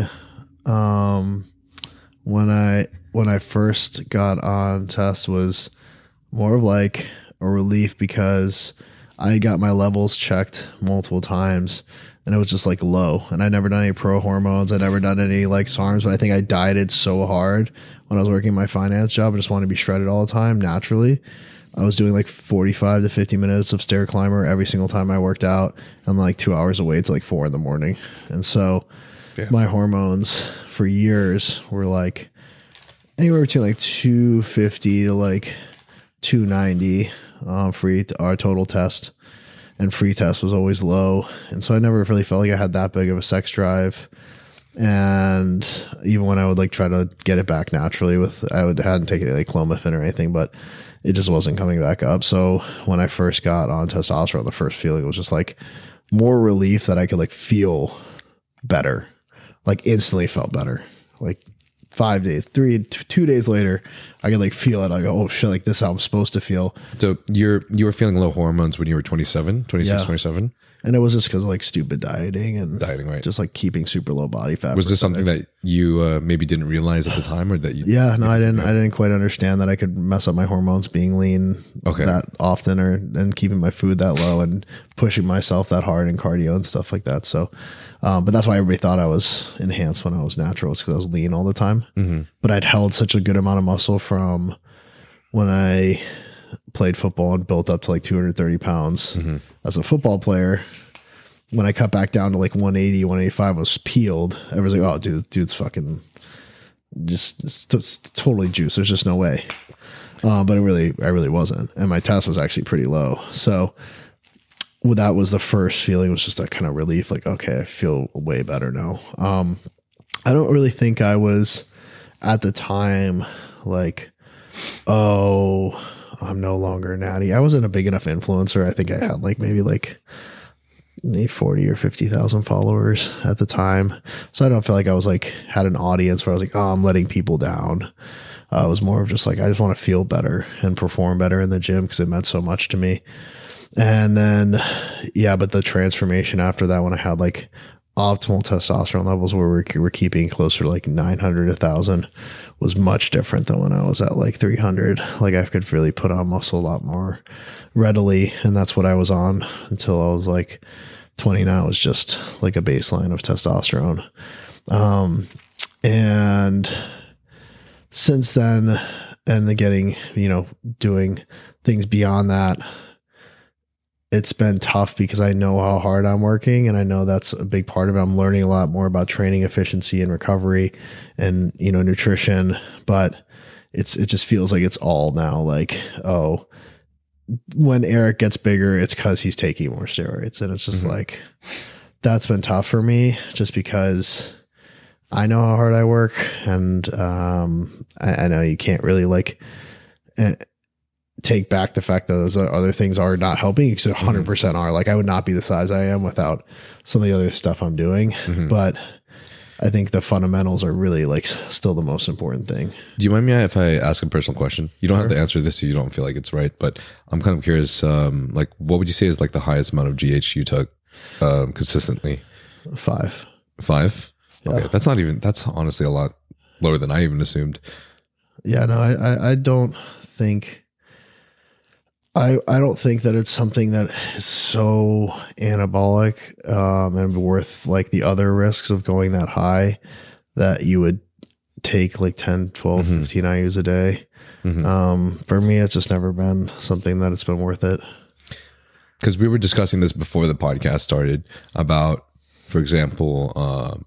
um, when I when I first got on test was more of like a relief because I got my levels checked multiple times and it was just like low. And I'd never done any pro hormones. I'd never done any like SARMs, but I think I dieted so hard when I was working my finance job. I just wanted to be shredded all the time naturally. I was doing like forty-five to fifty minutes of stair climber every single time I worked out. I'm like two hours away to like four in the morning. And so yeah. My hormones for years were like anywhere between like two fifty to like two ninety um, free to our total test, and free test was always low. And so I never really felt like I had that big of a sex drive. And even when I would like try to get it back naturally with, I would hadn't taken any like clomiphene or anything, but it just wasn't coming back up. So when I first got on testosterone, the first feeling was just like more relief that I could like feel better, like instantly felt better. Like five days, three, t- two days later, I could like feel it. I go, oh shit, like this is how I'm supposed to feel. So you're, you were feeling low hormones when you were twenty-seven, twenty-six, Yeah. twenty-seven? And it was just because of like stupid dieting and Dieting, right. just like keeping super low body fat. Was this something that you uh, maybe didn't realize at the time, or that you? Yeah, no, I didn't. I didn't quite understand that I could mess up my hormones being lean Okay. that often, or and keeping my food that low and pushing myself that hard in cardio and stuff like that. So, um, but that's why everybody thought I was enhanced when I was natural. It's because I was lean all the time. Mm-hmm. But I'd held such a good amount of muscle from when I played football and built up to like two hundred thirty pounds Mm-hmm. as a football player. When I cut back down to like one eighty, one eighty-five, I was peeled. Everyone's like, oh, dude, dude's fucking just it's, it's totally juice. There's just no way. Um, but it really, I really wasn't. And my test was actually pretty low. So well, that was the first feeling, was just that kind of relief. Like, okay, I feel way better now. Um, I don't really think I was at the time like, oh, I'm no longer natty. I wasn't a big enough influencer. I think I had like maybe like maybe forty or fifty thousand followers at the time. So I don't feel like I was like, had an audience where I was like, oh, I'm letting people down. Uh, it was more of just like, I just want to feel better and perform better in the gym because it meant so much to me. And then, yeah, but the transformation after that, when I had like optimal testosterone levels where we're, we're keeping closer to like nine hundred, one thousand, was much different than when I was at like three hundred. Like I could really put on muscle a lot more readily. And that's what I was on until I was like twenty-nine. It was just like a baseline of testosterone. Um, and since then, and the getting, you know, doing things beyond that, it's been tough because I know how hard I'm working, and I know that's a big part of it. I'm learning a lot more about training efficiency and recovery and, you know, nutrition, but it's, it just feels like it's all now like, oh, when Eric gets bigger, it's cause he's taking more steroids. And it's just mm-hmm. like, that's been tough for me just because I know how hard I work. And, um, I, I know you can't really like, uh, take back the fact that those other things are not helping, because one hundred percent are. Like I would not be the size I am without some of the other stuff I'm doing. Mm-hmm. But I think the fundamentals are really like still the most important thing. Do you mind me if I ask a personal question? You don't sure. have to answer this if you don't feel like it's right, but I'm kind of curious. Um, like what would you say is like the highest amount of G H you took um, consistently? Five. Five? Yeah. Okay. That's not even, that's honestly a lot lower than I even assumed. Yeah, no, I, I, I don't think... I, I don't think that it's something that is so anabolic um, and worth like the other risks of going that high that you would take like ten, twelve, mm-hmm. fifteen I U's a day. Mm-hmm. Um, for me, it's just never been something that it's been worth it. Because we were discussing this before the podcast started about, for example, um,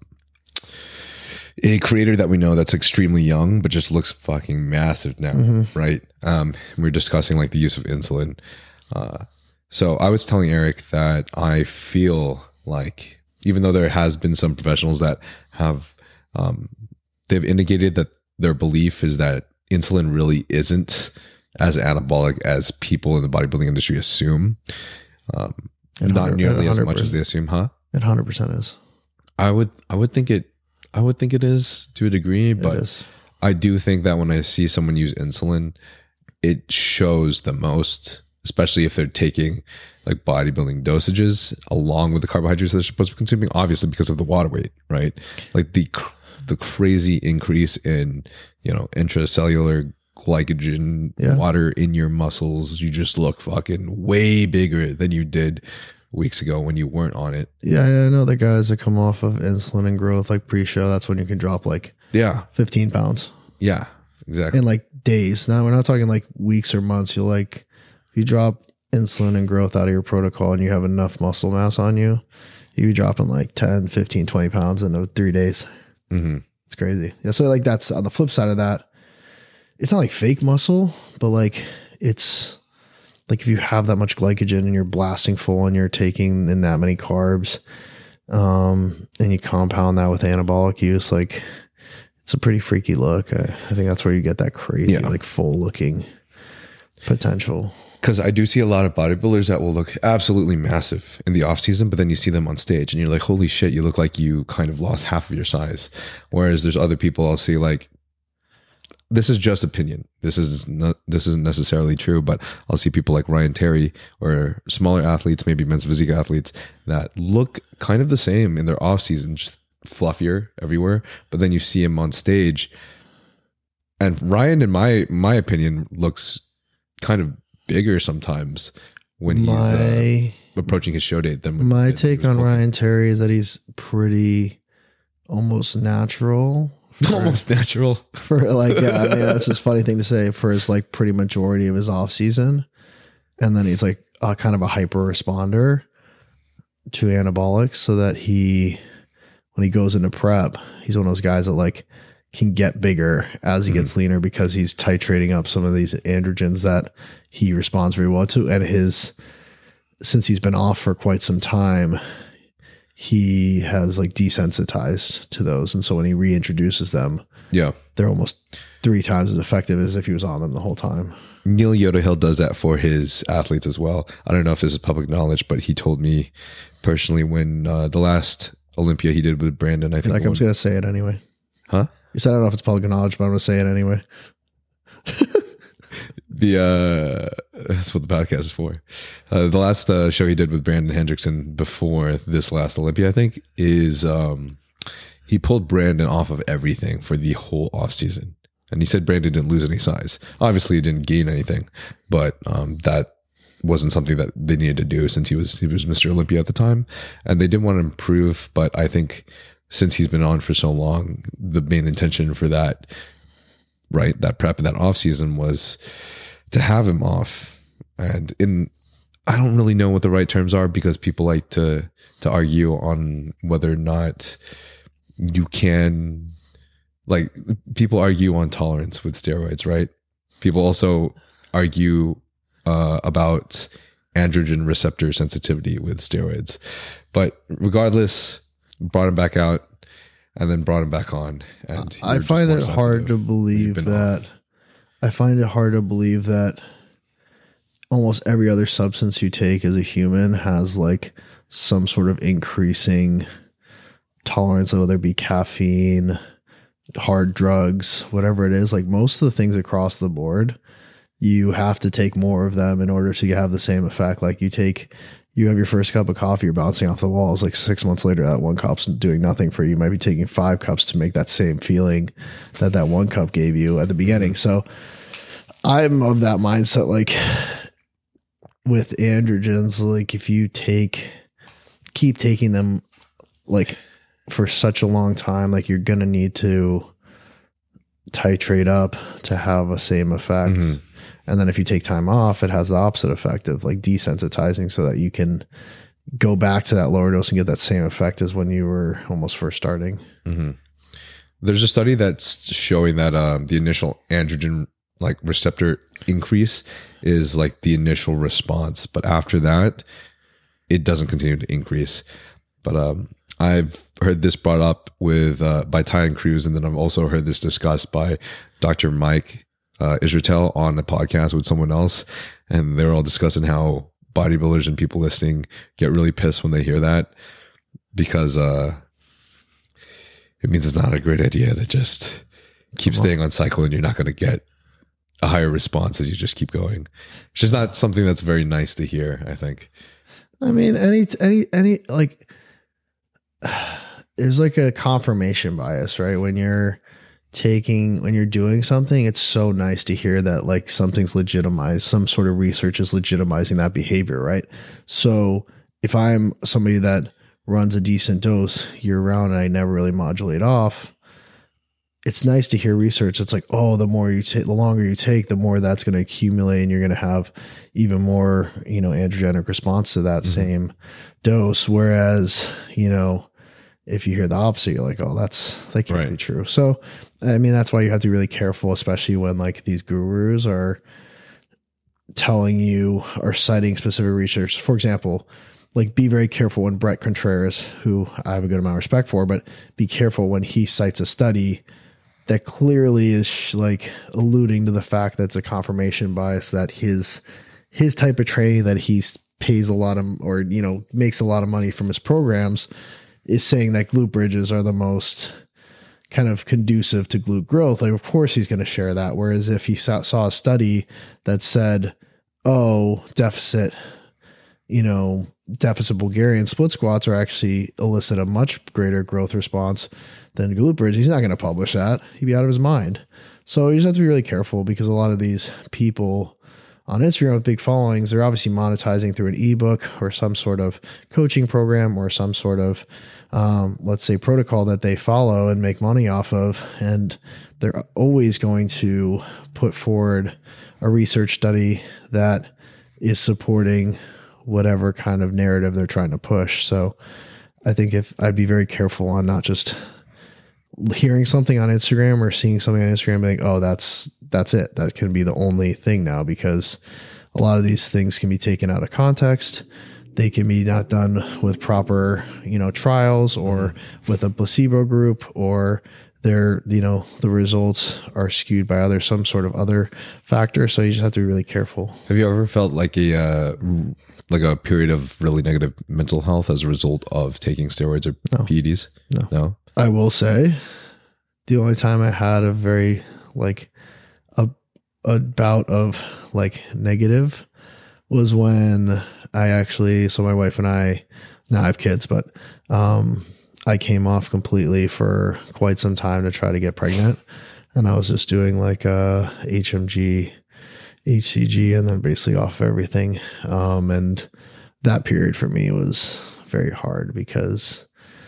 a creator that we know that's extremely young, but just looks fucking massive now, mm-hmm. right? Um, we we're discussing like the use of insulin. Uh, so I was telling Eric that I feel like, even though there has been some professionals that have, um, they've indicated that their belief is that insulin really isn't as anabolic as people in the bodybuilding industry assume. Um, not nearly as much as they assume, huh? It one hundred percent is. I would, I would think it, I would think it is to a degree, but I do think that when I see someone use insulin, it shows the most, especially if they're taking like bodybuilding dosages along with the carbohydrates they're supposed to be consuming, obviously because of the water weight, right? Like the the crazy increase in, you know, intracellular glycogen, yeah. water in your muscles. You just look fucking way bigger than you did weeks ago when you weren't on it. Yeah, I know the guys that come off of insulin and growth like pre-show, that's when you can drop like yeah fifteen pounds. Yeah, exactly. In like days. Now we're not talking like weeks or months. You're like, if you drop insulin and growth out of your protocol and you have enough muscle mass on you, you be dropping like ten, fifteen, twenty pounds in three days. Mm-hmm. It's crazy. Yeah. So like that's on the flip side of that. It's not like fake muscle, but like it's like if you have that much glycogen and you're blasting full and you're taking in that many carbs, um, and you compound that with anabolic use, like it's a pretty freaky look. I, I think that's where you get that crazy, yeah. like full looking potential. Because I do see a lot of bodybuilders that will look absolutely massive in the off season, but then you see them on stage and you're like, holy shit, you look like you kind of lost half of your size. Whereas there's other people I'll see like, this is just opinion. This is not, this isn't necessarily true, but I'll see people like Ryan Terry or smaller athletes, maybe men's physique athletes that look kind of the same in their off season, just fluffier everywhere. But then you see him on stage, and Ryan, in my my opinion, looks kind of bigger sometimes when he's my, uh, approaching his show date. Than when my he, take he on pulling. Ryan Terry is that he's pretty almost natural. For, almost natural for like, yeah, I mean, that's just a funny thing to say for his like pretty majority of his off season. And then he's like a kind of a hyper responder to anabolics, so that he, when he goes into prep, he's one of those guys that like can get bigger as he mm-hmm. gets leaner because he's titrating up some of these androgens that he responds very well to. And his, since he's been off for quite some time, he has like desensitized to those. And so when he reintroduces them, yeah, they're almost three times as effective as if he was on them the whole time. Neil Yodahill does that for his athletes as well. I don't know if this is public knowledge, but he told me personally when uh, the last Olympia he did with Brandon, I think. Like, I was going to say it anyway. Huh? You said, I don't know if it's public knowledge, but I'm going to say it anyway. The uh, that's what the podcast is for. Uh, the last uh, show he did with Brandon Hendrickson before this last Olympia, I think, is um, he pulled Brandon off of everything for the whole off season, and he said Brandon didn't lose any size. Obviously, he didn't gain anything, but um, that wasn't something that they needed to do since he was he was Mister Olympia at the time, and they did want to improve. But I think since he's been on for so long, the main intention for that, right, that prep and that off season was to have him off. And in, I don't really know what the right terms are, because people like to to argue on whether or not you can, like, people argue on tolerance with steroids, right? People also argue uh, about androgen receptor sensitivity with steroids. But regardless, brought him back out and then brought him back on. And I find it hard to believe that. Off. I find it hard to believe that almost every other substance you take as a human has like some sort of increasing tolerance, whether it be caffeine, hard drugs, whatever it is. Like most of the things across the board, you have to take more of them in order to have the same effect. Like you take, you have your first cup of coffee, you're bouncing off the walls. Like six months later, that one cup's doing nothing for you. You might be taking five cups to make that same feeling that that one cup gave you at the beginning. So I'm of that mindset. Like with androgens, like if you take, keep taking them like for such a long time, like you're going to need to titrate up to have a same effect. Mm-hmm. And then if you take time off, it has the opposite effect of like desensitizing, so that you can go back to that lower dose and get that same effect as when you were almost first starting. Mm-hmm. There's a study that's showing that um, the initial androgen like receptor increase is like the initial response, but after that, it doesn't continue to increase. But um, I've heard this brought up with uh, by Ty and Cruz, and then I've also heard this discussed by Doctor Mike Uh, Israetel on a podcast with someone else, and they're all discussing how bodybuilders and people listening get really pissed when they hear that, because uh, it means it's not a great idea to just keep staying on cycle, and you're not going to get a higher response as you just keep going. It's just not something that's very nice to hear, I think. I mean, any, any, any, like, there's like a confirmation bias, right? When you're taking, when you're doing something, it's so nice to hear that like something's legitimized, some sort of research is legitimizing that behavior, right? So if I'm somebody that runs a decent dose year round and I never really modulate off, it's nice to hear research. It's like, oh, the more you take, the longer you take, the more that's going to accumulate, and you're going to have even more, you know, androgenic response to that mm-hmm. same dose. Whereas, you know, if you hear the opposite, you're like, oh, that's, that can't right. be true. So, I mean, that's why you have to be really careful, especially when like these gurus are telling you or citing specific research. For example, like be very careful when Brett Contreras, who I have a good amount of respect for, but be careful when he cites a study that clearly is like alluding to the fact that it's a confirmation bias, that his, his type of training that he pays a lot of, or, you know, makes a lot of money from his programs, is saying that glute bridges are the most kind of conducive to glute growth, like of course he's going to share that. Whereas if he saw, saw a study that said, oh, deficit, you know, deficit Bulgarian split squats are actually elicit a much greater growth response than glute bridge, he's not going to publish that. He'd be out of his mind. So you just have to be really careful, because a lot of these people on Instagram with big followings, they're obviously monetizing through an ebook or some sort of coaching program or some sort of, um, let's say, protocol that they follow and make money off of. And they're always going to put forward a research study that is supporting whatever kind of narrative they're trying to push. So I think if I'd be very careful on not just hearing something on Instagram or seeing something on Instagram, like, oh, that's, that's it. That can be the only thing now, because a lot of these things can be taken out of context. They can be not done with proper, you know, trials or with a placebo group, or they're, you know, the results are skewed by other, some sort of other factor. So you just have to be really careful. Have you ever felt like a, uh, like a period of really negative mental health as a result of taking steroids or No. P E Ds? No. No. I will say the only time I had a very like a, a bout of like negative was when I actually, so my wife and I, now I have kids, but, um, I came off completely for quite some time to try to get pregnant. And I was just doing like a H M G, H C G, and then basically off everything. Um, and that period for me was very hard, because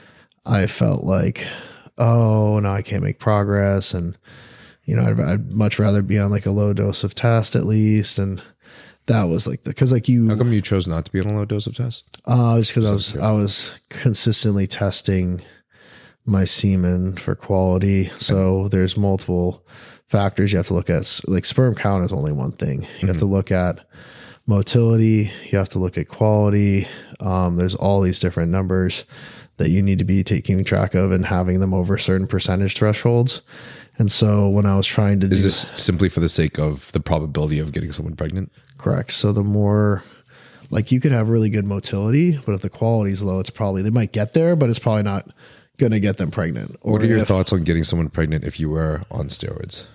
I felt like, oh, no, I can't make progress. And, you know, I'd, I'd much rather be on like a low dose of test at least. And that was like the, cause like you, How come you chose not to be on a low dose of test? uh, just cause I was, I was consistently testing my semen for quality. So there's multiple factors you have to look at. Like sperm count is only one thing. You mm-hmm. have to look at motility. You have to look at quality. Um, there's all these different numbers that you need to be taking track of and having them over certain percentage thresholds. And so when I was trying to Is do this simply for the sake of the probability of getting someone pregnant? Correct. So the more, like, you could have really good motility, but if the quality is low, it's probably, they might get there, but it's probably not going to get them pregnant. Or what are your if, thoughts on getting someone pregnant if you were on steroids?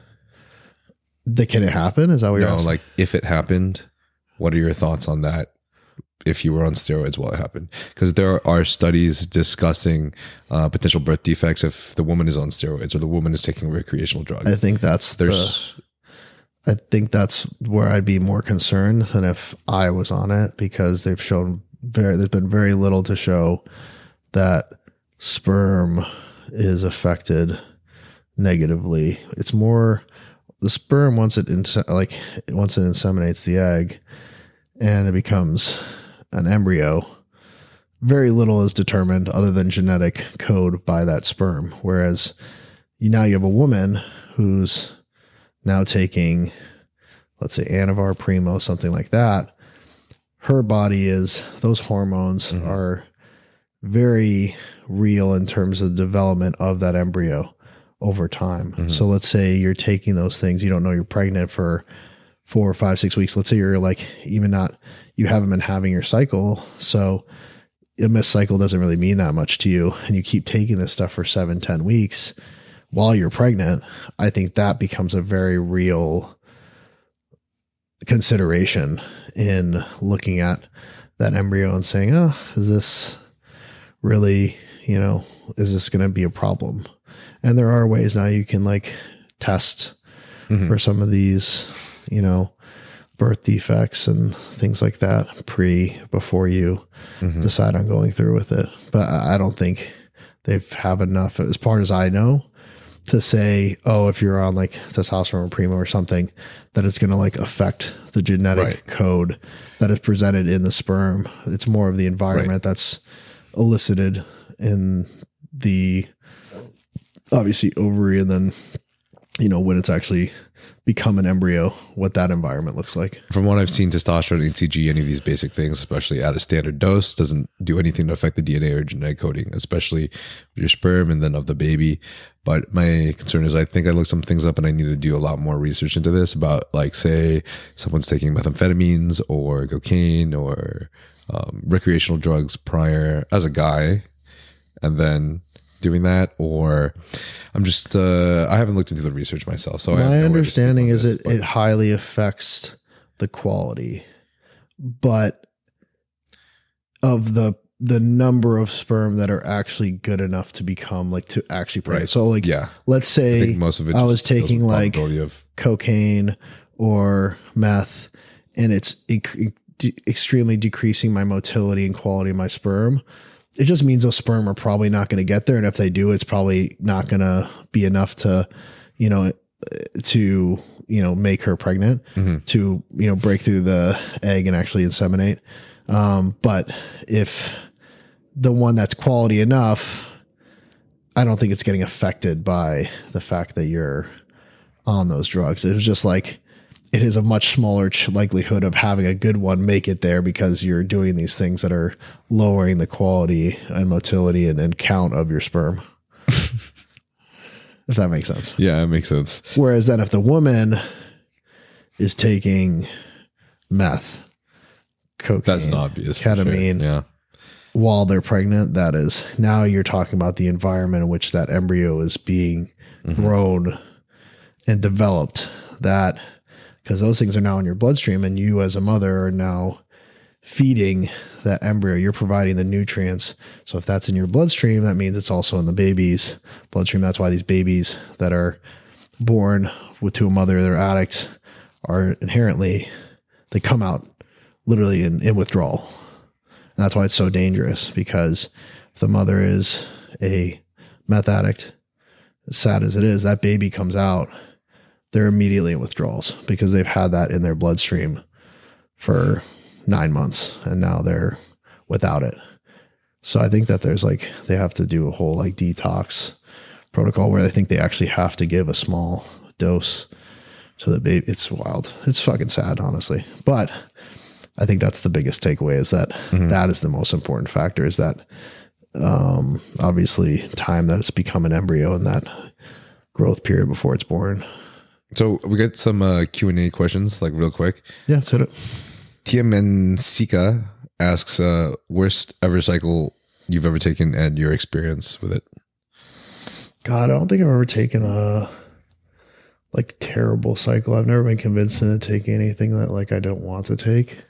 The, can it happen? Is that what no, you're asking? Like if it happened, what are your thoughts on that? If you were on steroids while it happened, because there are studies discussing uh, potential birth defects if the woman is on steroids or the woman is taking a recreational drug. I think that's There's, the, I think that's where I'd be more concerned than if I was on it, because they've shown very, there's been very little to show that sperm is affected negatively. It's more the sperm once it inse- like once it inseminates the egg and it becomes an embryo, very little is determined other than genetic code by that sperm. Whereas you now you have a woman who's now taking, let's say, Anavar, Primo, something like that. Her body is, those hormones mm-hmm. are very real in terms of the development of that embryo over time. Mm-hmm. So let's say you're taking those things, you don't know you're pregnant for four or five, six weeks. Let's say you're like, even not, you haven't been having your cycle. So a missed cycle doesn't really mean that much to you. And you keep taking this stuff for seven, ten weeks while you're pregnant. I think that becomes a very real consideration in looking at that embryo and saying, oh, is this really, you know, is this going to be a problem? And there are ways now you can like test mm-hmm. for some of these, you know, birth defects and things like that pre, before you mm-hmm. decide on going through with it. But I don't think they've have enough, as far as I know, to say, oh, if you're on like testosterone or Primo or something, that it's going to like affect the genetic right. code that is presented in the sperm. It's more of the environment right. that's elicited in the, obviously, ovary, and then, you know, when it's actually become an embryo, what that environment looks like. From what I've seen, testosterone, H C G, any of these basic things, especially at a standard dose, doesn't do anything to affect the D N A or genetic coding, especially of your sperm and then of the baby. But my concern is I think I looked some things up and I need to do a lot more research into this about, like, say someone's taking methamphetamines or cocaine or um, recreational drugs prior as a guy, and then doing that, or I'm just uh, I haven't looked into the research myself. So I have My nowhere to understanding speak on is this, it, but- it highly affects the quality, but of the the number of sperm that are actually good enough to become like to actually pregnant. Right. So like, yeah, let's I say think most of it. I was just deals with taking like probability of cocaine or meth, and it's e- de- extremely decreasing my motility and quality of my sperm. It just means those sperm are probably not going to get there, and if they do, it's probably not going to be enough to, you know, to you know make her pregnant, Mhm. to you know break through the egg and actually inseminate. Um, but if the one that's quality enough, I don't think it's getting affected by the fact that you're on those drugs. It was just like, it is a much smaller ch- likelihood of having a good one make it there because you're doing these things that are lowering the quality and motility and, and count of your sperm. If that makes sense. yeah, it makes sense. Whereas then if the woman is taking meth, cocaine, That's not obvious. for sure. ketamine, Yeah, while they're pregnant, that is, now you're talking about the environment in which that embryo is being Mm-hmm. grown and developed, that because those things are now in your bloodstream, and you as a mother are now feeding that embryo. You're providing the nutrients. So if that's in your bloodstream, that means it's also in the baby's bloodstream. That's why these babies that are born with to a mother, they're addicts, are inherently, they come out literally in, in withdrawal. And that's why it's so dangerous, because if the mother is a meth addict, as sad as it is, that baby comes out, they're immediately in withdrawals because they've had that in their bloodstream for nine months and now they're without it. So I think that there's like, they have to do a whole like detox protocol where I think they actually have to give a small dose so that baby, it's wild. It's fucking sad, honestly. But I think that's the biggest takeaway, is that Mm-hmm. that is the most important factor, is that um, obviously time that it's become an embryo and that growth period before it's born. so we get some uh, Q and A questions, like real quick. Yeah, let's hit it. Tiamensika asks, uh, worst ever cycle you've ever taken and your experience with it. God, I don't think I've ever taken a like terrible cycle. I've never been convinced into taking anything that like I don't want to take.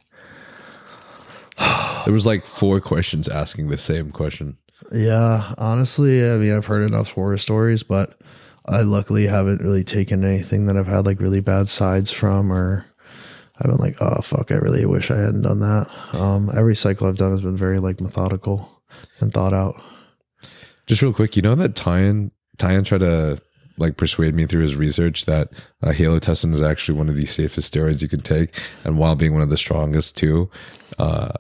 There was like four questions asking the same question. Yeah, honestly, I mean, I've heard enough horror stories, but I luckily haven't really taken anything that I've had like really bad sides from, or I've been like, oh fuck, I really wish I hadn't done that. Um, every cycle I've done has been very like methodical and thought out. Just real quick, you know that Tyan Tyan tried to like persuade me through his research that uh, halotestin is actually one of the safest steroids you can take, and while being one of the strongest too, uh,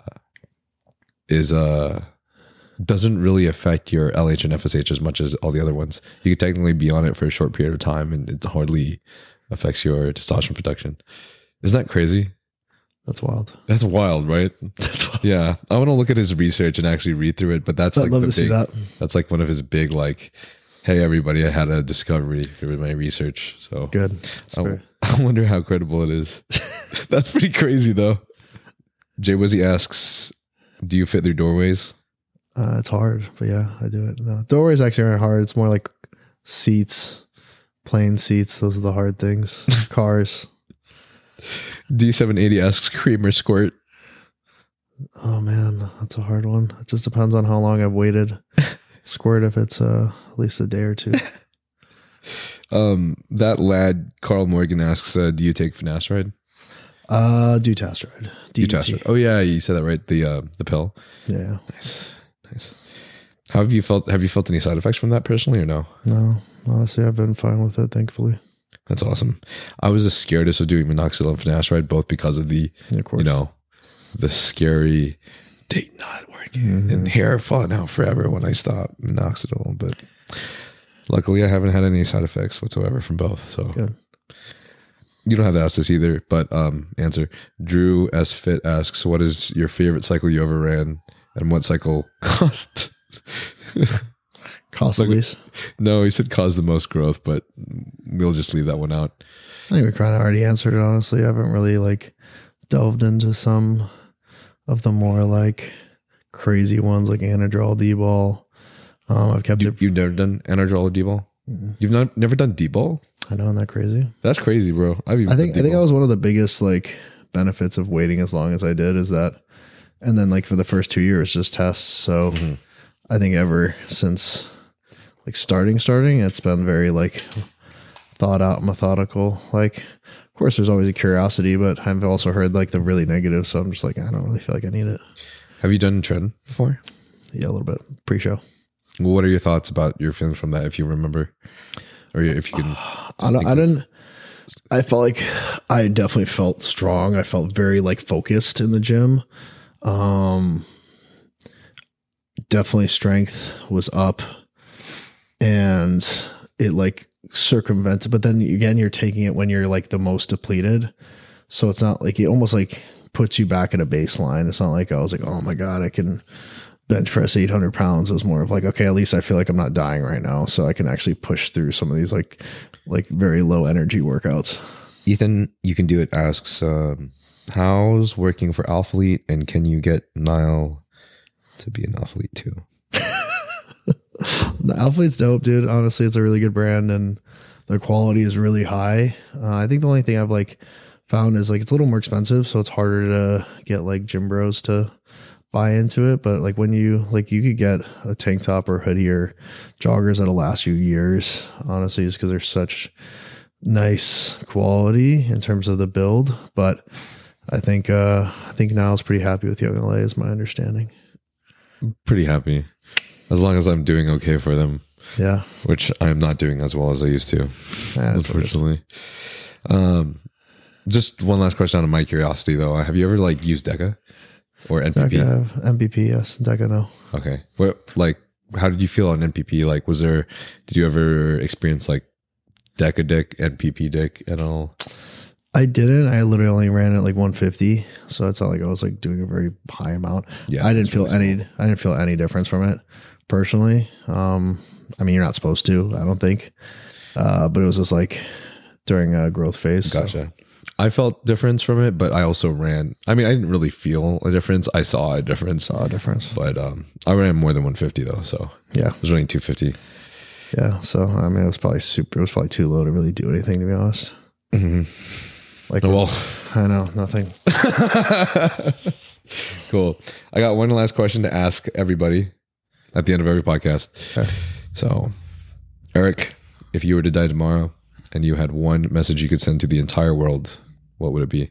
is uh doesn't really affect your L H and F S H as much as all the other ones. You could technically be on it for a short period of time, and it hardly affects your testosterone production. Isn't that crazy? That's wild. That's wild, right? That's wild. Yeah, I want to look at his research and actually read through it. But that's I'd like love the to see big. that. That's like one of his big like, hey everybody, I had a discovery through my research. So Good. That's I, fair. I wonder how credible it is. That's pretty crazy though. Jay Wizzy asks, do you fit through doorways? Uh, it's hard, but yeah, I do it. No, doorways actually aren't hard. It's more like seats, plane seats. Those are the hard things. Cars. D seven eighty asks, cream or squirt? Oh man, that's a hard one. It just depends on how long I've waited. Squirt if it's uh, at least a day or two. Um, that lad Carl Morgan asks, uh, do you take finasteride? Uh, Dutasteride. D D T. Dutasteride. Oh yeah, you said that right. The uh, the pill. Yeah. Nice, nice. How have you felt? Have you felt any side effects from that personally, or no? No, honestly, I've been fine with it, thankfully. That's awesome. I was the scaredest of doing minoxidil and finasteride, both because of the, Yeah, of course. you know, the scary date not working Mhm. and hair falling out forever when I stop minoxidil. But luckily, I haven't had any side effects whatsoever from both. So Good. you don't have to ask this either. But um, answer. Drew S Fit asks, "What is your favorite cycle you ever ran, and what cycle cost?" Cost the Look- least. No, he said caused the most growth, but we'll just leave that one out. I think we kind of already answered it, honestly. I haven't really like delved into some of the more like crazy ones like Anadrol, D-ball. Um, I've kept You, it. you've never done Anadrol or D-ball? Mm-hmm. You've not never done D-ball? I know, isn't that crazy? That's crazy, bro. I've even I think I done think that D-ball. was one of the biggest like benefits of waiting as long as I did is that, and then like for the first two years just tests. So Mm-hmm. I think ever since like starting starting, it's been very like thought out, methodical. Like, of course, there's always a curiosity, but I've also heard like the really negative. So I'm just like, I don't really feel like I need it. Have you done Tren before? Yeah, a little bit pre-show. Well, what are your thoughts about your feelings from that, if you remember, or if you can? I don't, I didn't. I felt like I definitely felt strong. I felt very like focused in the gym. Um, definitely strength was up, and it like circumvented. But then again, you're taking it when you're like the most depleted, so it's not like it almost like puts you back at a baseline. It's not like I was like, oh my god, I can bench press eight hundred pounds. It was more of like, okay, at least I feel like I'm not dying right now, so I can actually push through some of these like like very low energy workouts. Ethan, you can do it, asks, um, how's working for Alphalete, and can you get Niall to be an Alphalete too? The Alphalete's dope, dude. Honestly, it's a really good brand, and their quality is really high. Uh, I think the only thing I've like found is like it's a little more expensive, so it's harder to get like gym bros to buy into it. But like when you like you could get a tank top or hoodie or joggers that'll last you years, honestly, just because they're such nice quality in terms of the build. But I think uh I think Niall's pretty happy with Young L A is my understanding. I'm pretty happy, as long as I'm doing okay for them. Yeah, Which I'm not doing as well as I used to, yeah, that's what it is. unfortunately. Um, just one last question out of my curiosity, though. Have you ever like used DECA or N P P? Deca, M V P, yes. Deca, no. Okay. What, like, how did you feel on N P P? Like, was there, did you ever experience like DECA dick, N P P dick at all? I didn't. I literally only ran at like one fifty, so it's not like I was like doing a very high amount. Yeah, I didn't that's feel really any. I didn't feel any difference from it personally. Um, I mean, you're not supposed to. I don't think. Uh, but it was just like during a growth phase. so- Gotcha. I felt difference from it, but I also ran. I mean, I didn't really feel a difference. I saw a difference. Saw a difference. But um, I ran more than one fifty though, so Yeah, I was running two fifty. yeah. So I mean, it was probably super. It was probably too low to really do anything, to be honest. Mm-hmm. Like, Well, I know nothing. cool. I got one last question to ask everybody at the end of every podcast. Okay. So, Eric, if you were to die tomorrow and you had one message you could send to the entire world, what would it be?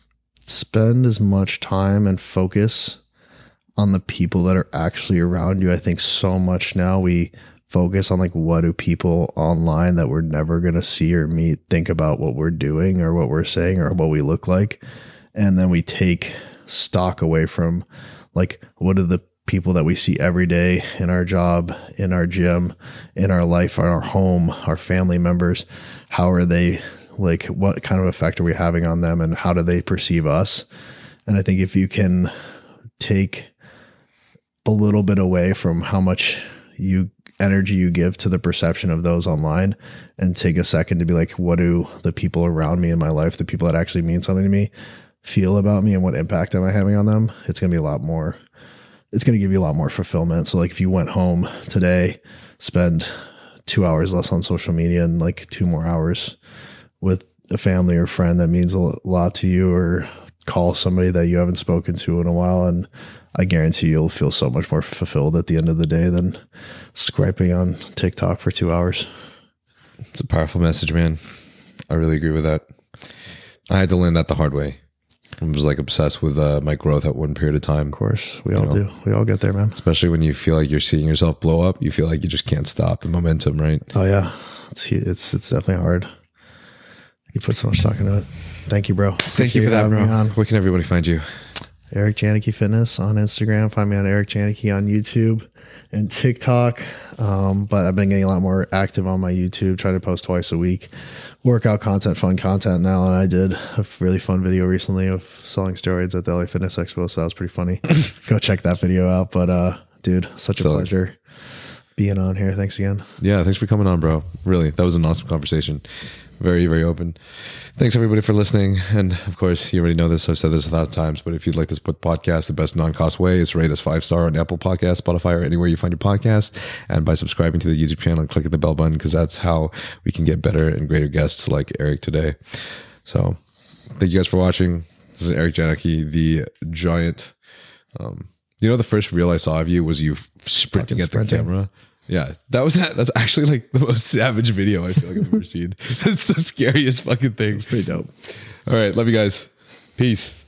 Spend as much time and focus on the people that are actually around you. I think so much now we focus on like what do people online that we're never going to see or meet think about what we're doing or what we're saying or what we look like. And then we take stock away from like what are the people that we see every day in our job, in our gym, in our life, in our home, our family members. How are they, like what kind of effect are we having on them and how do they perceive us? And I think if you can take a little bit away from how much you energy you give to the perception of those online and take a second to be like, what do the people around me in my life, the people that actually mean something to me, feel about me and what impact am I having on them? It's going to be a lot more, it's going to give you a lot more fulfillment. So like if you went home today, spend two hours less on social media and like two more hours with a family or friend that means a lot to you, or call somebody that you haven't spoken to in a while, and I guarantee you'll feel so much more fulfilled at the end of the day than swiping on TikTok for two hours. It's a powerful message, man. I really agree with that. I had to learn that the hard way. I was like obsessed with uh, my growth at one period of time. Of course, we all know. do. We all get there, man. Especially when you feel like you're seeing yourself blow up, you feel like you just can't stop the momentum, right? Oh yeah, it's it's it's definitely hard. You put so much talk into it. Thank you, bro. Thank you for that, bro. Where can everybody find you? Eric Janicki Fitness on Instagram. Find me on Eric Janicki on YouTube and TikTok. Um, but I've been getting a lot more active on my YouTube, trying to post twice a week. Workout content, fun content now. And I did a really fun video recently of selling steroids at the L A Fitness Expo. So that was pretty funny. Go check that video out. But uh, dude, such a So- pleasure. being on here. Thanks again. Yeah, thanks for coming on, bro. Really, that was an awesome conversation. Very, very open. Thanks everybody for listening. And of course, you already know this. I've said this a thousand times, but if you'd like to support the podcast, the best non-cost way is to rate us five star on Apple Podcasts, Spotify, or anywhere you find your podcast. And by subscribing to the YouTube channel and clicking the bell button, because that's how we can get better and greater guests like Eric today. So thank you guys for watching. This is Eric Janicki, the giant. Um, you know, the first reel I saw of you was you sprinting at the sprinting. camera. Yeah, that was that's actually like the most savage video I feel like I've ever seen. It's the scariest fucking thing. It's pretty dope. All right, love you guys. Peace.